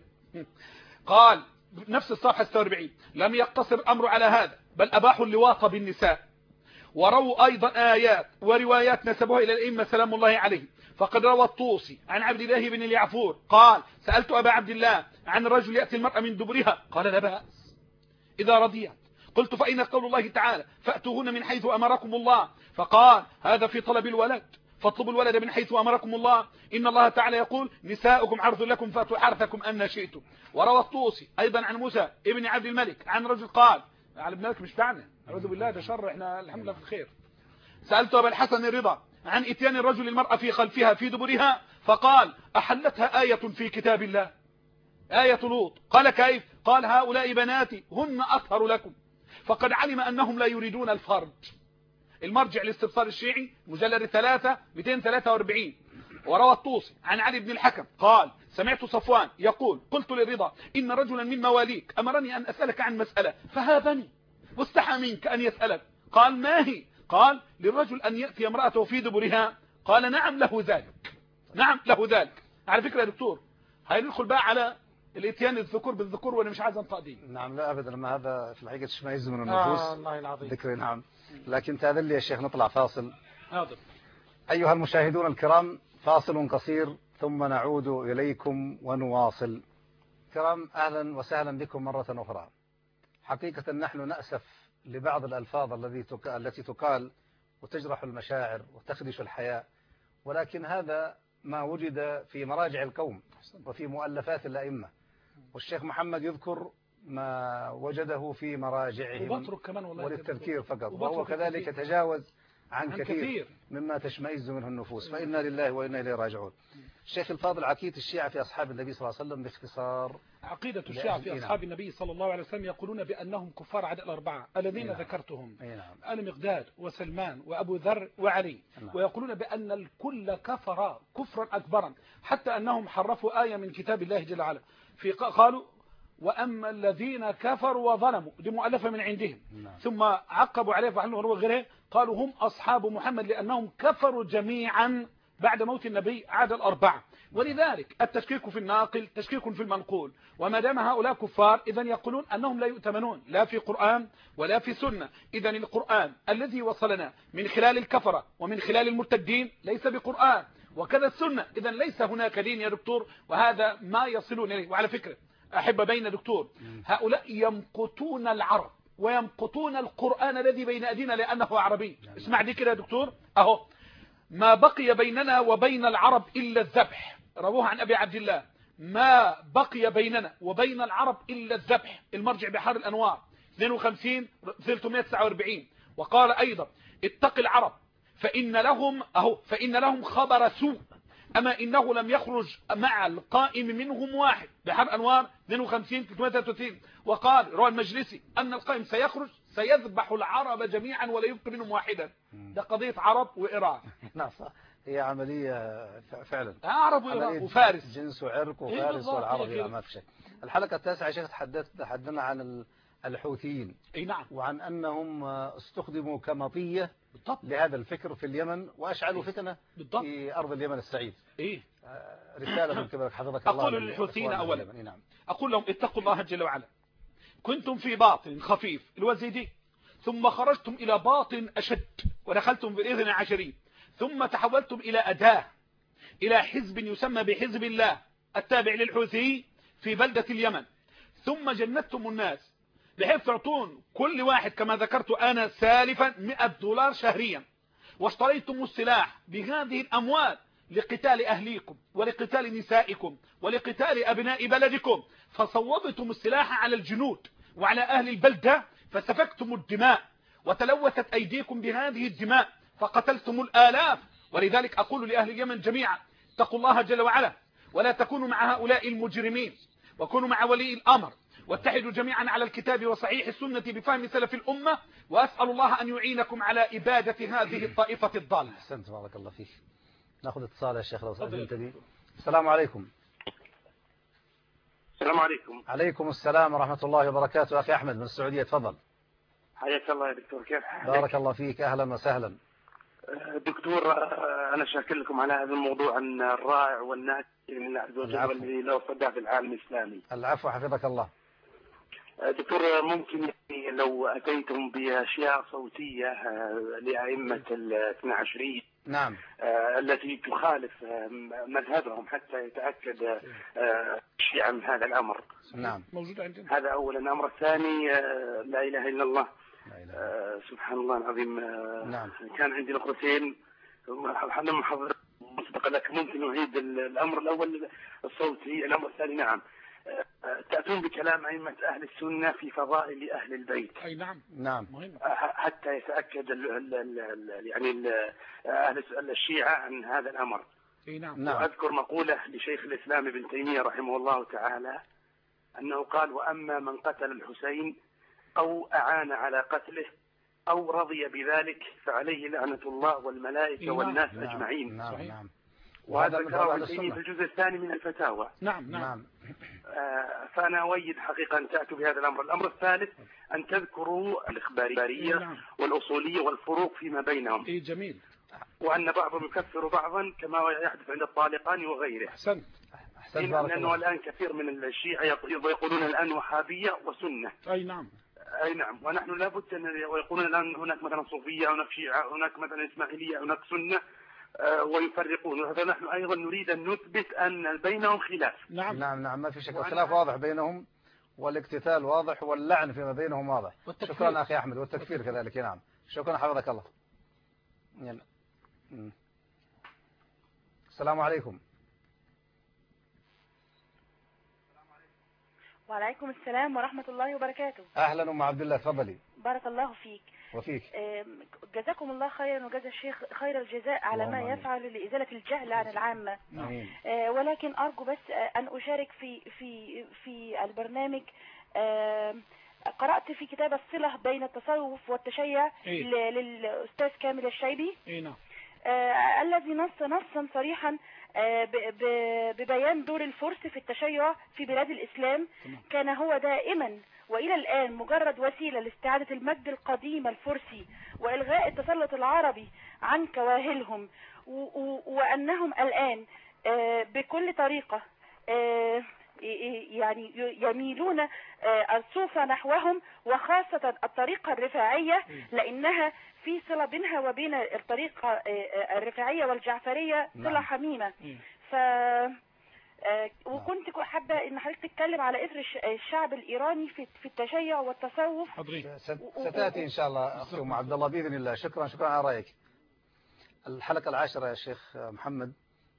قال نفس الصفحة ستة وأربعين: لم يقتصر الأمر على هذا، بل أباحوا اللواط بالنساء، ورووا أيضا آيات وروايات نسبوها إلى الأئمة سلام الله عليهم. فقد روى الطوسي عن عبد الله بن اليعفور قال: سألت أبا عبد الله عن الرجل يأتي المرأة من دبرها، قال: لا بأس إذا رضيت. قلت: فأين قول الله تعالى: فأتوهن من حيث أمركم الله؟ فقال: هذا في طلب الولد، فاطلبوا الولد من حيث أمركم الله، إن الله تعالى يقول: نساؤكم عرض لكم فأتوا حرثكم أن شئتم. وروى الطوسي أيضا عن موسى ابن عبد الملك عن رجل قال: على ابن الملك مش بتاعنا، أعوذ بالله، ده شر، احنا الحمد لله في الخير. سألت أبا الحسن الرضا عن إتيان الرجل المرأة في خلفها في دبرها، فقال: أحلتها آية في كتاب الله، آية لوط. قال: كيف؟ قال: هؤلاء بناتي هن أطهر لكم، فقد علم أنهم لا يريدون الفرج. المرجع الاستبصار الشيعي مجلد الثلاثة مئتين وثلاثة وأربعين. وروى الطوسي عن علي بن الحكم قال: سمعت صفوان يقول: قلت للرضا: إن رجلا من مواليك أمرني أن أسألك عن مسألة فهابني واستحى منك أن يسألك. قال: ما هي؟ قال: للرجل أن يأتي امرأته في دبرها. قال: نعم له ذلك، نعم له ذلك. على فكرة يا دكتور هندخل بقى على الاتيان الذكور بالذكور، وانا مش عايز انطق دي. نعم لا ابدا، ما هذا في الحقيقه تشمئز من النفوس. آه الله العظيم. ذكري نعم، لكن تأذن لي يا شيخ نطلع فاصل. حاضر. ايها المشاهدون الكرام، فاصل قصير ثم نعود اليكم ونواصل. كرام، اهلا وسهلا بكم مره اخرى. حقيقه نحن نأسف لبعض الالفاظ الذي التي تقال وتجرح المشاعر وتخدش الحياة، ولكن هذا ما وجد في مراجع القوم وفي مؤلفات الأئمة، والشيخ محمد يذكر ما وجده في مراجعهم وللتذكير فقط، وهو كذلك تجاوز عن, عن كثير, كثير مما تشمئز منه النفوس، فإنا لله وإنا إليه راجعون. الشيخ الفاضل، عقيدة الشيعة في أصحاب النبي صلى الله عليه وسلم باختصار. عقيدة الشيعة في أصحاب النبي صلى الله عليه وسلم يقولون بأنهم كفار عدد الأربعة الذين نعم. ذكرتهم نعم. المقداد وسلمان وأبو ذر وعلي نعم. ويقولون بأن الكل كفر كفرا أكبرا، حتى أنهم حرفوا آية من كتاب الله جل وعلا، في قالوا: وأما الذين كفروا وظلموا، دي مؤلفة من عندهم نعم. ثم عقبوا عليه فعلوا غيره، قالوا: هم أصحاب محمد لأنهم كفروا جميعا بعد موت النبي عاد الأربعة. ولذلك التشكيك في الناقل تشكيك في المنقول، وما دام هؤلاء كفار إذا يقولون أنهم لا يؤتمنون لا في قرآن ولا في سنة. إذا القرآن الذي وصلنا من خلال الكفرة ومن خلال المرتدين ليس بقرآن، وكذا السنة. إذا ليس هناك دين يا دكتور، وهذا ما يصلون إليه. وعلى فكرة أحب بين دكتور، هؤلاء يمقتون العرب ويمقتون القرآن الذي بين أيدينا لأنه عربي. اسمع دي كده يا دكتور، أهو ما بقي بيننا وبين العرب إلا الذبح، رووه عن أبي عبد الله، ما بقي بيننا وبين العرب إلا الذبح. المرجع بحار الأنوار اثنين وخمسين ثلاثمائة وتسعة وأربعين. وقال أيضا اتق العرب فإن لهم أهو فإن لهم خبر سوء، أما إنه لم يخرج مع القائم منهم واحد. بحر أنوار اثنين وخمسين ثلاثمائة وثلاثة وثلاثين. وقال روى المجلسي أن القائم سيخرج سيذبح العرب جميعا ولا يبقي منهم واحدا. ده قضية عرب وإيران. نعم صح، هي عملية فعلا عرب وإيران وفارس، جنس وعرق وفارس والعرب ما في شيء. الحلقة التاسعة يا شيخ تحدثنا عن الحوثيين. اي نعم. وعن أنهم استخدموا كمطية بالضبط لهذا الفكر في اليمن وأشعلوا إيه؟ فتنة بالضبط في أرض اليمن السعيد. إيه؟ رسالة من قبلك حفظك الله. أقول للحوثيين أولا، نعم. أقول لهم اتقوا الله جل وعلا، كنتم في باطن خفيف الوزيدي، ثم خرجتم إلى باطن أشد ودخلتم بالإذن العشرين، ثم تحولتم إلى أداة، إلى حزب يسمى بحزب الله التابع للحوثي في بلدة اليمن، ثم جندتم الناس بحيث تعطون كل واحد كما ذكرت أنا سالفا مئة دولار شهريا، واشتريتم السلاح بهذه الأموال لقتال أهليكم ولقتال نسائكم ولقتال أبناء بلدكم، فصوبتم السلاح على الجنود وعلى أهل البلدة، فسفكتم الدماء وتلوثت أيديكم بهذه الدماء فقتلتم الآلاف. ولذلك أقول لأهل اليمن جميعا اتقوا الله جل وعلا ولا تكونوا مع هؤلاء المجرمين، وكونوا مع ولي الأمر، واتحدوا جميعا على الكتاب وصحيح السنة بفهم سلف الأمة، وأسأل الله أن يعينكم على إبادة هذه الطائفة الضالة. أحسنت بارك الله فيك. ناخذ اتصال يا شيخ لو سألت لي. السلام عليكم. السلام عليكم. عليكم السلام ورحمة الله وبركاته. أخي أحمد من السعودية، تفضل. حياك الله يا دكتور، كيف بارك الله فيك، أهلا وسهلا. دكتور أنا شاكر لكم على هذا الموضوع الرائع والناجح من الله عز وجل والذي له صدى في العالم الإسلامي. العفو حفظك الله. دكتور ممكن لو أتيتم بأشياء صوتية لأئمة الاثنى عشرية نعم التي تخالف مذهبهم حتى يتأكد الشيعة من هذا الأمر. نعم موجود عندنا. هذا أولا. الأمر الثاني لا إله إلا الله. آه سبحان الله العظيم. آه نعم. كان عندي نقطتين لما حضرتك مسبقا لك ممكن نعيد الأمر الأول الصوتي. الأمر الثاني نعم آه تأتون بكلام أئمة أهل السنة في فضائل أهل البيت. أي نعم نعم مهم. آه حتى يتأكد ال ال ال يعني ال أهل الشيعة عن هذا الأمر. أي نعم. وأذكر مقولة لشيخ الإسلام ابن تيمية رحمه الله تعالى أنه قال: وأما من قتل الحسين أو أعان على قتله أو رضي بذلك فعليه لعنة الله والملائكة والناس نعم. أجمعين. نعم. نعم. وهذا ذكره ابن تيمية في الجزء الثاني من الفتاوى. نعم نعم, نعم. آه فأنا أؤيد حقيقة أن تأتوا بهذا الأمر. الأمر الثالث أن تذكروا الإخبارية نعم. والأصولية والفروق فيما بينهم. إيه جميل. وأن بعضهم يكفر بعضا كما يحدث عند الطالقاني وغيره. أحسنت. أحسنت. لأنه الآن كثير من الشيعة يقولون الآن وهابية وسنة. أي نعم. أي نعم. ونحن لابد أن ويقولون الآن هناك مثلا صوفية، هناك شيعة، هناك مثلا إسماعيلية، هناك سنة، آه ويفرقون. وهذا نحن أيضا نريد أن نثبت أن بينهم خلاف. نعم نعم نعم ما في شك. الخلاف واضح بينهم والاقتتال واضح واللعن فيما بينهم واضح. والتكفير. شكرا أخي أحمد. والتكفير كذلك. نعم شكرا حفظك الله. يلا. السلام عليكم. وعليكم السلام ورحمة الله وبركاته. أهلا أم عبد الله، تفضلي. بارك الله فيك وفيك. جزاكم الله خيرا وجزا الشيخ خير الجزاء على ما يفعل لإزالة الجهل عن العامة. آمين. ولكن أرجو بس أن أشارك في في في البرنامج. قرأت في كتاب الصلة بين التصوف والتشيع إيه؟ للأستاذ كامل الشيبي. إيه نعم. آه الذي نص نصا صريحا آه ببيان دور الفرس في التشيع في بلاد الإسلام. كان هو دائما وإلى الآن مجرد وسيلة لاستعادة المجد القديم الفرسي وإلغاء التسلط العربي عن كواهلهم، وأنهم الآن بكل طريقة يعني يميلون الصوفة نحوهم، وخاصة الطريقة الرفاعية، لأنها في صلة بينها وبين الطريقة الرفاعية والجعفرية صلة حميمة. ف وكنت حابة ان حضرتك تتكلم على اثر الشعب الايراني في في التشيع والتصوف. ستاتي ان شاء الله اخي ام عبد الله باذن الله. شكرا شكرا على رايك. الحلقة العاشرة يا شيخ محمد،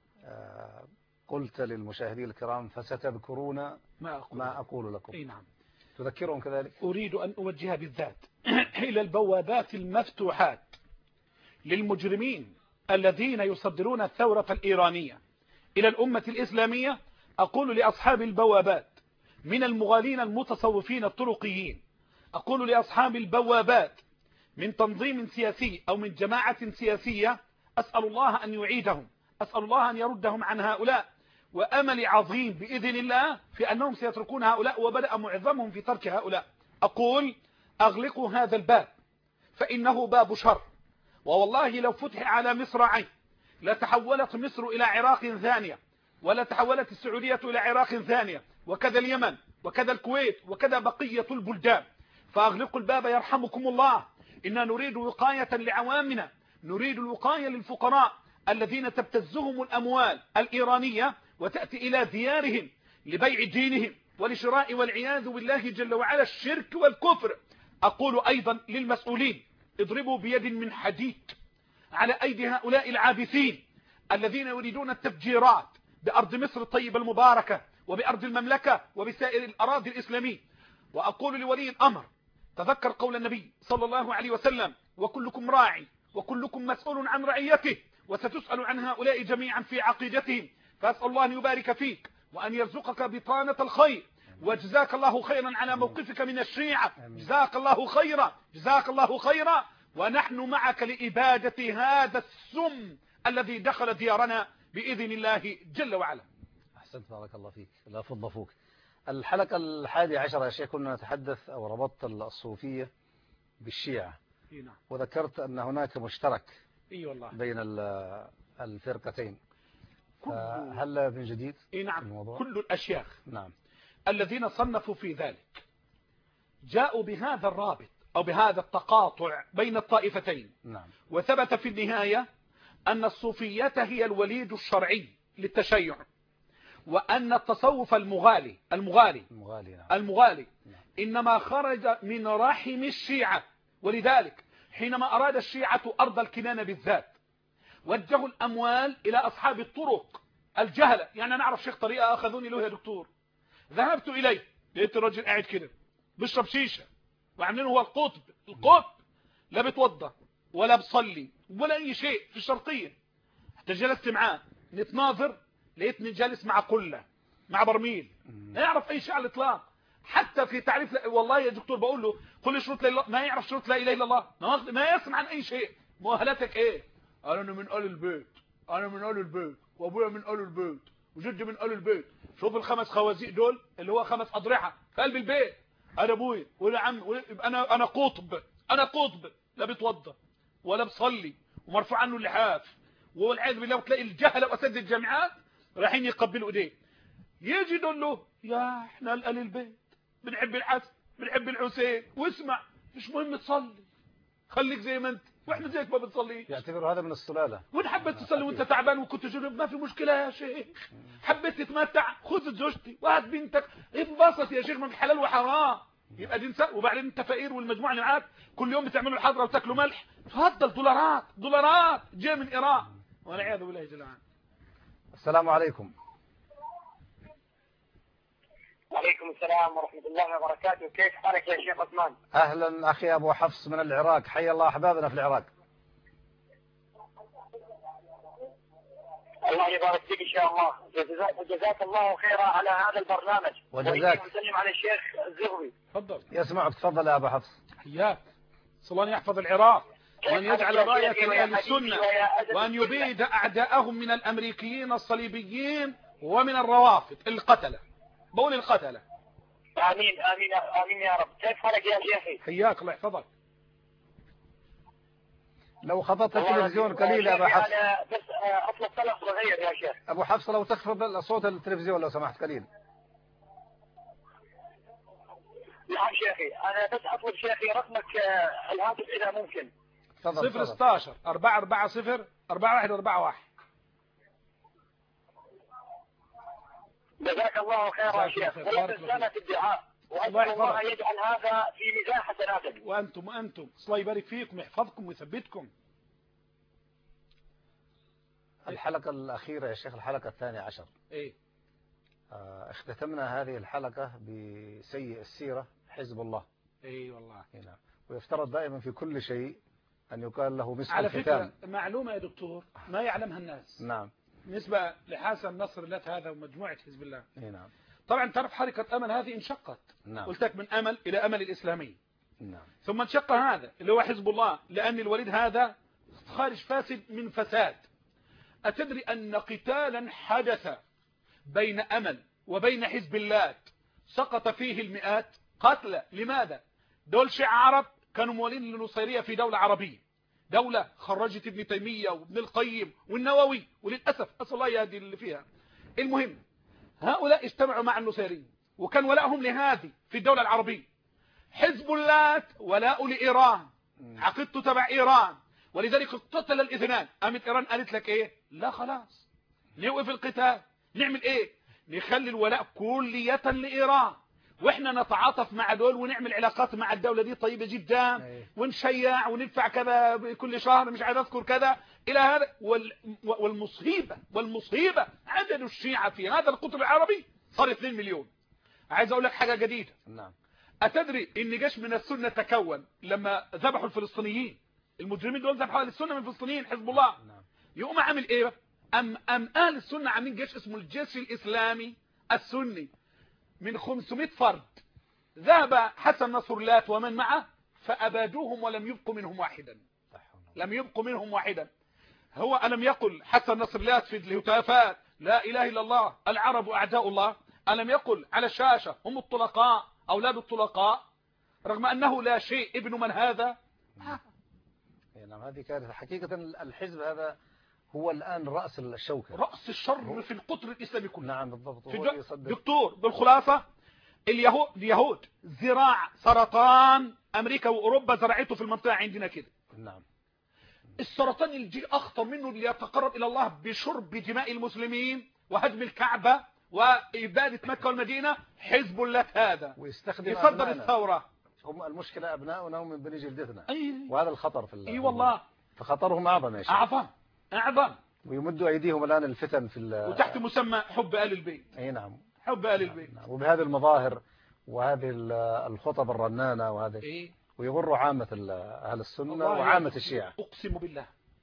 قلت للمشاهدين الكرام فستذكرون ما أقول, ما أقول لكم. اي نعم. تذكرهم كذلك. أريد أن أوجه بالذات إلى البوابات المفتوحات للمجرمين الذين يصدرون الثورة الإيرانية إلى الأمة الإسلامية. أقول لأصحاب البوابات من المغالين المتصوفين الطرقيين، أقول لأصحاب البوابات من تنظيم سياسي أو من جماعة سياسية، أسأل الله أن يعيدهم، أسأل الله أن يردهم عن هؤلاء، وأمل عظيم بإذن الله في أنهم سيتركون هؤلاء، وبدأ معظمهم في ترك هؤلاء. أقول أغلقوا هذا الباب فإنه باب شر، ووالله لو فتح على مصراعين لتحولت مصر إلى عراق ثانية، ولا تحولت السعودية إلى عراق ثانية، وكذا اليمن وكذا الكويت وكذا بقية البلدان. فأغلقوا الباب يرحمكم الله. إننا نريد وقاية لعوامنا، نريد الوقاية للفقراء الذين تبتزهم الأموال الإيرانية وتأتي إلى ديارهم لبيع دينهم ولشراء والعياذ بالله جل وعلا الشرك والكفر. أقول أيضا للمسؤولين اضربوا بيد من حديد على أيدي هؤلاء العابثين الذين يريدون التفجيرات بأرض مصر الطيبة المباركة وبأرض المملكة وبسائر الأراضي الإسلامية. وأقول لولي الأمر تذكر قول النبي صلى الله عليه وسلم: وكلكم راعي وكلكم مسؤول عن رعيته، وستسأل عن هؤلاء جميعا في عقيدتهم. فأسأل الله أن يبارك فيك وأن يرزقك بطانة الخير، وجزاك الله خيرا على موقفك من الشيعة. جزاك الله خيرا، جزاك الله خيرا، ونحن معك لإبادة هذا السم الذي دخل ديارنا بإذن الله جل وعلا. أحسنت، بارك الله فيك، لا فض فوك. الحلقة الحادية عشر يا شيخ كنا نتحدث أو ربطت الصوفية بالشيعة، وذكرت أن هناك مشترك اي والله بين الفرقتين. هل من جديد؟ اي نعم. الموضوع؟ كل الأشياخ نعم الذين صنفوا في ذلك جاءوا بهذا الرابط أو بهذا التقاطع بين الطائفتين. نعم. وثبت في النهاية أن الصوفية هي الوليد الشرعي للتشيع، وأن التصوف المغالي المغالي المغالي, نعم. المغالي نعم. إنما خرج من رحم الشيعة. ولذلك حينما أراد الشيعة أرض الكنانة بالذات وجهوا الأموال إلى أصحاب الطرق الجهلة. يعني أنا أعرف شيخ طريقة أخذوني له يا دكتور، ذهبت إليه لقيت الرجل قاعد كده بيشرب شيشة وعاملين هو القطب القطب لا بتوضى ولا بصلي ولا أي شيء في الشرقية. حتى جلست معاه نتناظر لقيتني جالس مع قلة مع برميل، لا يعرف أي شيء على الإطلاق. حتى في تعريف لا... والله يا دكتور بقول له كل شروط لا ما يعرف شروط لا إله إلا الله، ما يسمع عن أي شيء. مؤهلاتك إيه؟ أنا من آل البيت، أنا من آل البيت، وأبويا من آل البيت، وجدي من آل البيت. شوف الخمس خوازيق دول اللي هو خمس أضرحة في قلب البيت. أنا أبويا ولا عم أنا أنا قطب، أنا قطب لا بيتوضى ولا بصلي ومرفوع عنه اللحاف، والعياذ بالله. وتلاقي الجهلة وأساتذة الجامعات رايحين يقبلوا إيديه، يجي يقول له يا إحنا آل البيت بنحب الحسن بنحب الحسين، واسمع مش مهم تصلي خليك زي ما أنت، واحنا زيك ما بنصلي. يعتبروا هذا من السلالة. وإن حبيت تصلي وانت تعبان وكنت جنب ما في مشكلة يا شيخ. حبيت تتمتع خذ زوجتي وهات بنتك انبسط يا شيخ، من حلال وحرام. يبقى دي نساء. وبعدين انت فقير والمجموعة اللي معاك كل يوم بتعملوا حضرة وتاكلوا ملح، تفضل دولارات دولارات جاي من إيران والعياذ بالله جل وعلا. السلام عليكم. وعليكم السلام ورحمة الله وبركاته. كيف حالك يا شيخ عثمان؟ أهلا أخي أبو حفص من العراق، حي الله أحبابنا في العراق. الله يبارك فيك إن شاء الله. جزاك الله خيرا على هذا البرنامج. وجزاك. وسلم على الشيخ الزغبي. تفضل. يسمعك، تفضل يا أبو حفص. حياك. صلى الله يحفظ العراق وأن يجعل راية لأهل السنة، وأن يبيد أعداءهم من الأمريكيين الصليبيين ومن الروافض القتلة. بقول القتلة. آمين آمين آمين يا رب. كيف حالك يا شيخي؟ حياك الله يحفظك. لو خططت التلفزيون قليل يا أبو حفص. بس اطلب طلب صغير يا شيخ. ابو حفص لو تخفض صوت التلفزيون لو سمحت قليل. نعم شيخي، انا بس اطلب شيخي رقمك آه، الهاتف اذا ممكن. تفضل. صفر ستاشر أربعة أربعة صفر أربعة واحد أربعة واحد. جزاك الله خير يا شيخ، ولا تنسانا في الدعاء، واسال الله يجعل هذا في ميزان حسناتك. وانتم وانتم الله يبارك فيكم ويحفظكم ويثبتكم. الحلقة الأخيرة يا شيخ، الحلقة الثانية عشر، ايه آه، اختتمنا هذه الحلقة بسيء السيرة حزب الله. ايه والله. نعم. ويفترض دائما في كل شيء أن يقال له مسك على الختام. فكرة معلومة يا دكتور ما يعلمها الناس. نعم. بالنسبة لحسن نصر الله هذا ومجموعة حزب الله. إيه نعم. طبعا تعرف حركة أمل هذه انشقت. نعم. قلت لك من أمل إلى أمل الإسلامي. نعم. ثم انشق هذا اللي هو حزب الله، لأن الوليد هذا خارج فاسد من فساد. أتدري أن قتالا حدث بين أمل وبين حزب الله سقط فيه المئات قتلى؟ لماذا؟ دول شيعة عرب كانوا موالين للنصيرية في دولة عربية، دولة خرجت ابن تيمية وابن القيم والنووي، وللأسف أسأل الله يهدي اللي فيها. المهم هؤلاء اجتمعوا مع النصيريين وكان ولاءهم لهذه في الدولة العربية. حزب الله ولاء لإيران، عقيدته تبع إيران، ولذلك اقتتل الاثنان. قامت إيران قالت لك إيه؟ لا خلاص نوقف القتال، نعمل إيه؟ نخلي الولاء كلية لإيران، وإحنا نتعاطف مع دول ونعمل علاقات مع الدولة دي طيبة جدا، ونشيع وندفع كذا كل شهر، مش عايز أذكر كذا إلى هذا. والمصيبة والمصيبة عدد الشيعة في هذا القطر العربي صار اثنين مليون. عايز أقول لك حاجة جديدة. نعم. أتدري إن جيش من السنة تكون لما ذبحوا الفلسطينيين؟ المجرمين دول ذبحوا أهل السنة من الفلسطينيين، حزب الله. نعم. يقوم عامل إيه؟ أم أم أهل السنة عاملين جيش اسمه الجيش الإسلامي السني من خمسمائة فرد. ذهب حسن نصر الله ومن معه فأبادوهم ولم يبقوا منهم واحدا، لم يبقوا منهم واحدا. هو ألم يقل حسن نصر الله في الهتافات لا إله إلا الله العرب أعداء الله؟ ألم يقل على الشاشة هم الطلقاء أولاد الطلقاء، رغم أنه لا شيء ابن من هذا؟ نعم. هذه كانت حقيقة الحزب هذا هو الآن رأس الشوكة، رأس الشر في القطر الإسلامي كله. نعم بالضبط. في دكتور بالخلاصة اليهود اليهود زراع سرطان أمريكا وأوروبا زرعته في المنطقة عندنا كده. نعم. السرطان الجي أخطر منه اللي يتقرب إلى الله بشرب دماء المسلمين وهدم الكعبة وإبادة مكة والمدينة. حزب الله هذا ويستخدم يصدر الثورة. هم المشكلة أبناؤنا من بني جلدتنا. أي. وهذا الخطر في الله. اي والله. فخطرهم أعظم يا شيخ. أعظم أعظم. ويمدوا أيديهم الآن الفتن في وتحت مسمى حب آل البيت. أي نعم. حب آل البيت. نعم. وبهذه المظاهر وهذه الخطب الرنانة وهذه إيه؟ ويغروا عامة أهل السنة وعامة الشيعة. أقسم بالله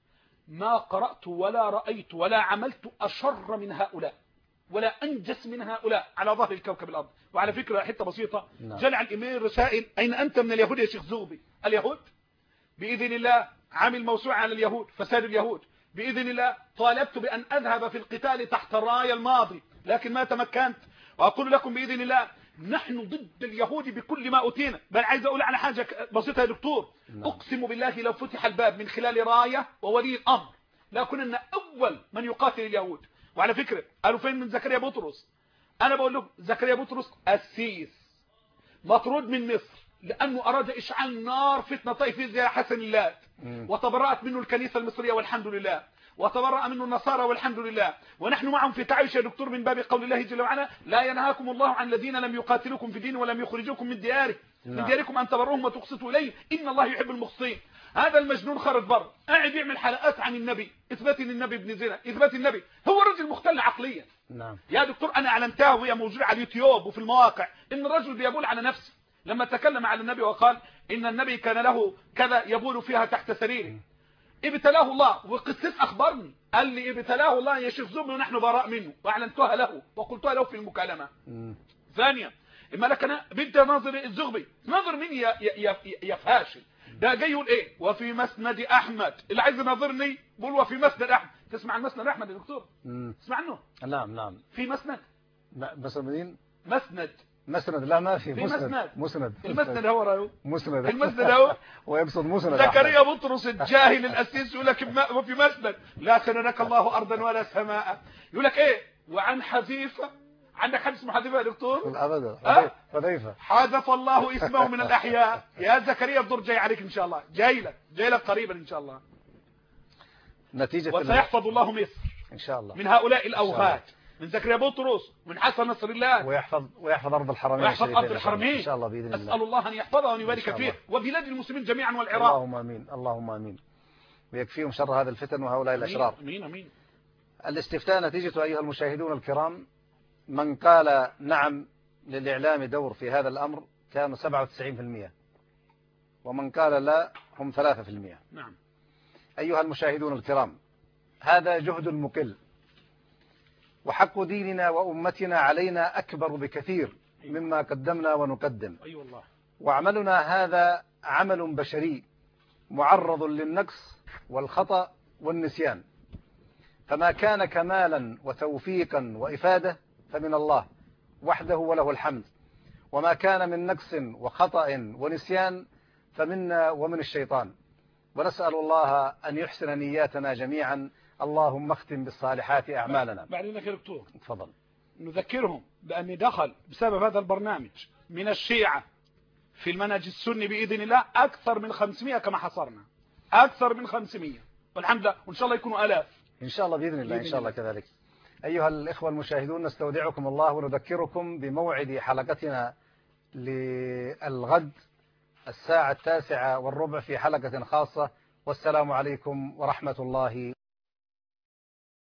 ما قرأت ولا رأيت ولا عملت أشر من هؤلاء ولا أنجس من هؤلاء على ظهر الكوكب الأرض. وعلى فكرة حتة بسيطة. نعم. جلع الإيميل رسائل أين أنت من اليهود يا شيخ زغبي؟ اليهود بإذن الله عامل موسوعة على اليهود، فساد اليهود بإذن الله. طالبت بأن أذهب في القتال تحت الراية الماضي لكن ما تمكنت. وأقول لكم بإذن الله نحن ضد اليهود بكل ما أتينا. بل عايز أقول على حاجة بسيطة يا دكتور. نعم. أقسم بالله لو فتح الباب من خلال راية وولي الأمر لا كنا أول من يقاتل اليهود. وعلى فكرة قالوا فين من زكريا بطرس؟ أنا بقول لهم زكريا بطرس السيس مطرود من مصر لأنه أراد إشعال نار فتنة طائفية زي حسن الله، وتبرأت منه الكنيسة المصرية والحمد لله، وتبرأ منه النصارى والحمد لله، ونحن معهم في تعايش يا دكتور من باب قول الله جل وعلا لا ينهاكم الله عن الذين لم يقاتلوكم في الدين ولم يخرجوكم من دياركم من دياركم أن تبروهم وتقسطوا إليه إن الله يحب المقسطين. هذا المجنون خرج بره قاعد يعمل حلقات عن النبي، إثبات ان النبي ابن زنا، إثبات النبي هو الرجل مختل عقليا. نعم. يا دكتور أنا أعلنتها وهي موجودة على اليوتيوب وفي المواقع إن الرجل بيقول على نفسه لما تكلم على النبي وقال إن النبي كان له كذا يبول فيها تحت سريره ابتلاه الله، وقسيس أخبرني قال لي ابتلاه الله يا شيخ زبني ونحن براء منه، وأعلنتها له وقلتها له في المكالمة. مم. ثانيا إما لك أنا بدي ناظر الزغبي ناظر مين يا, يا, يا, يا فاشل ده جاي يقول ايه وفي مسند احمد اللي عايز يناظرني بقول وفي مسند احمد. تسمع عن مسند احمد يا دكتور؟ امم تسمع عنه؟ نعم نعم. في مسند مسند مين؟ مسند مسند لا ما في في مسند مسند. مسند المسند هو رايو مسند المسند هو ويقصد مسند زكريا بطرس الجاهل الأسيس يقول لك ما في مسند لا سندك الله أرضا ولا سماء. يقول لك إيه وعن حذيفة عندك حد اسمه حذيفة يا دكتور؟ أبدا أه؟ حذيفة حذف الله اسمه من الأحياء. يا زكريا الدور جاي عليك إن شاء الله جاي لك جاي لك قريبا إن شاء الله. نتيجة وسيحفظ الله مصر إن شاء الله من هؤلاء الأوهات من زكريا بطرس من حسن نصر الله ويحفظ ويحفظ أرض الحرمين ويحفظ أرض الحرمين إن شاء الله بإذن الله. أسأل الله أن يحفظها وأن يبارك فيه وبلاد المسلمين جميعا والعراق. اللهم آمين اللهم آمين ويكفيهم شر هذه الفتن وهؤلاء الأشرار. أمين أمين. الاستفتاء نتيجة أيها المشاهدون الكرام من قال نعم للإعلام دور في هذا الأمر كانوا سبعة وتسعين بالمئة ومن قال لا هم ثلاثة بالمئة. نعم. أيها المشاهدون الكرام هذا جهد مقل وحق ديننا وأمتنا علينا أكبر بكثير مما قدمنا ونقدم. أي والله. وعملنا هذا عمل بشري معرض للنقص والخطأ والنسيان فما كان كمالا وتوفيقا وإفادة فمن الله وحده وله الحمد وما كان من نقص وخطأ ونسيان فمنا ومن الشيطان ونسأل الله أن يحسن نياتنا جميعا. اللهم اختم بالصالحات أعمالنا. بعدين يا دكتور تفضل. نذكرهم بأن دخل بسبب هذا البرنامج من الشيعة في المنهج السني بإذن الله أكثر من خمسمائة كما حصرنا أكثر من خمسمائة والحمد لله وإن شاء الله يكونوا آلاف إن شاء الله بإذن الله. إن شاء الله كذلك. أيها الإخوة المشاهدون نستودعكم الله ونذكركم بموعد حلقتنا للغد الساعة التاسعة والربع في حلقة خاصة والسلام عليكم ورحمة الله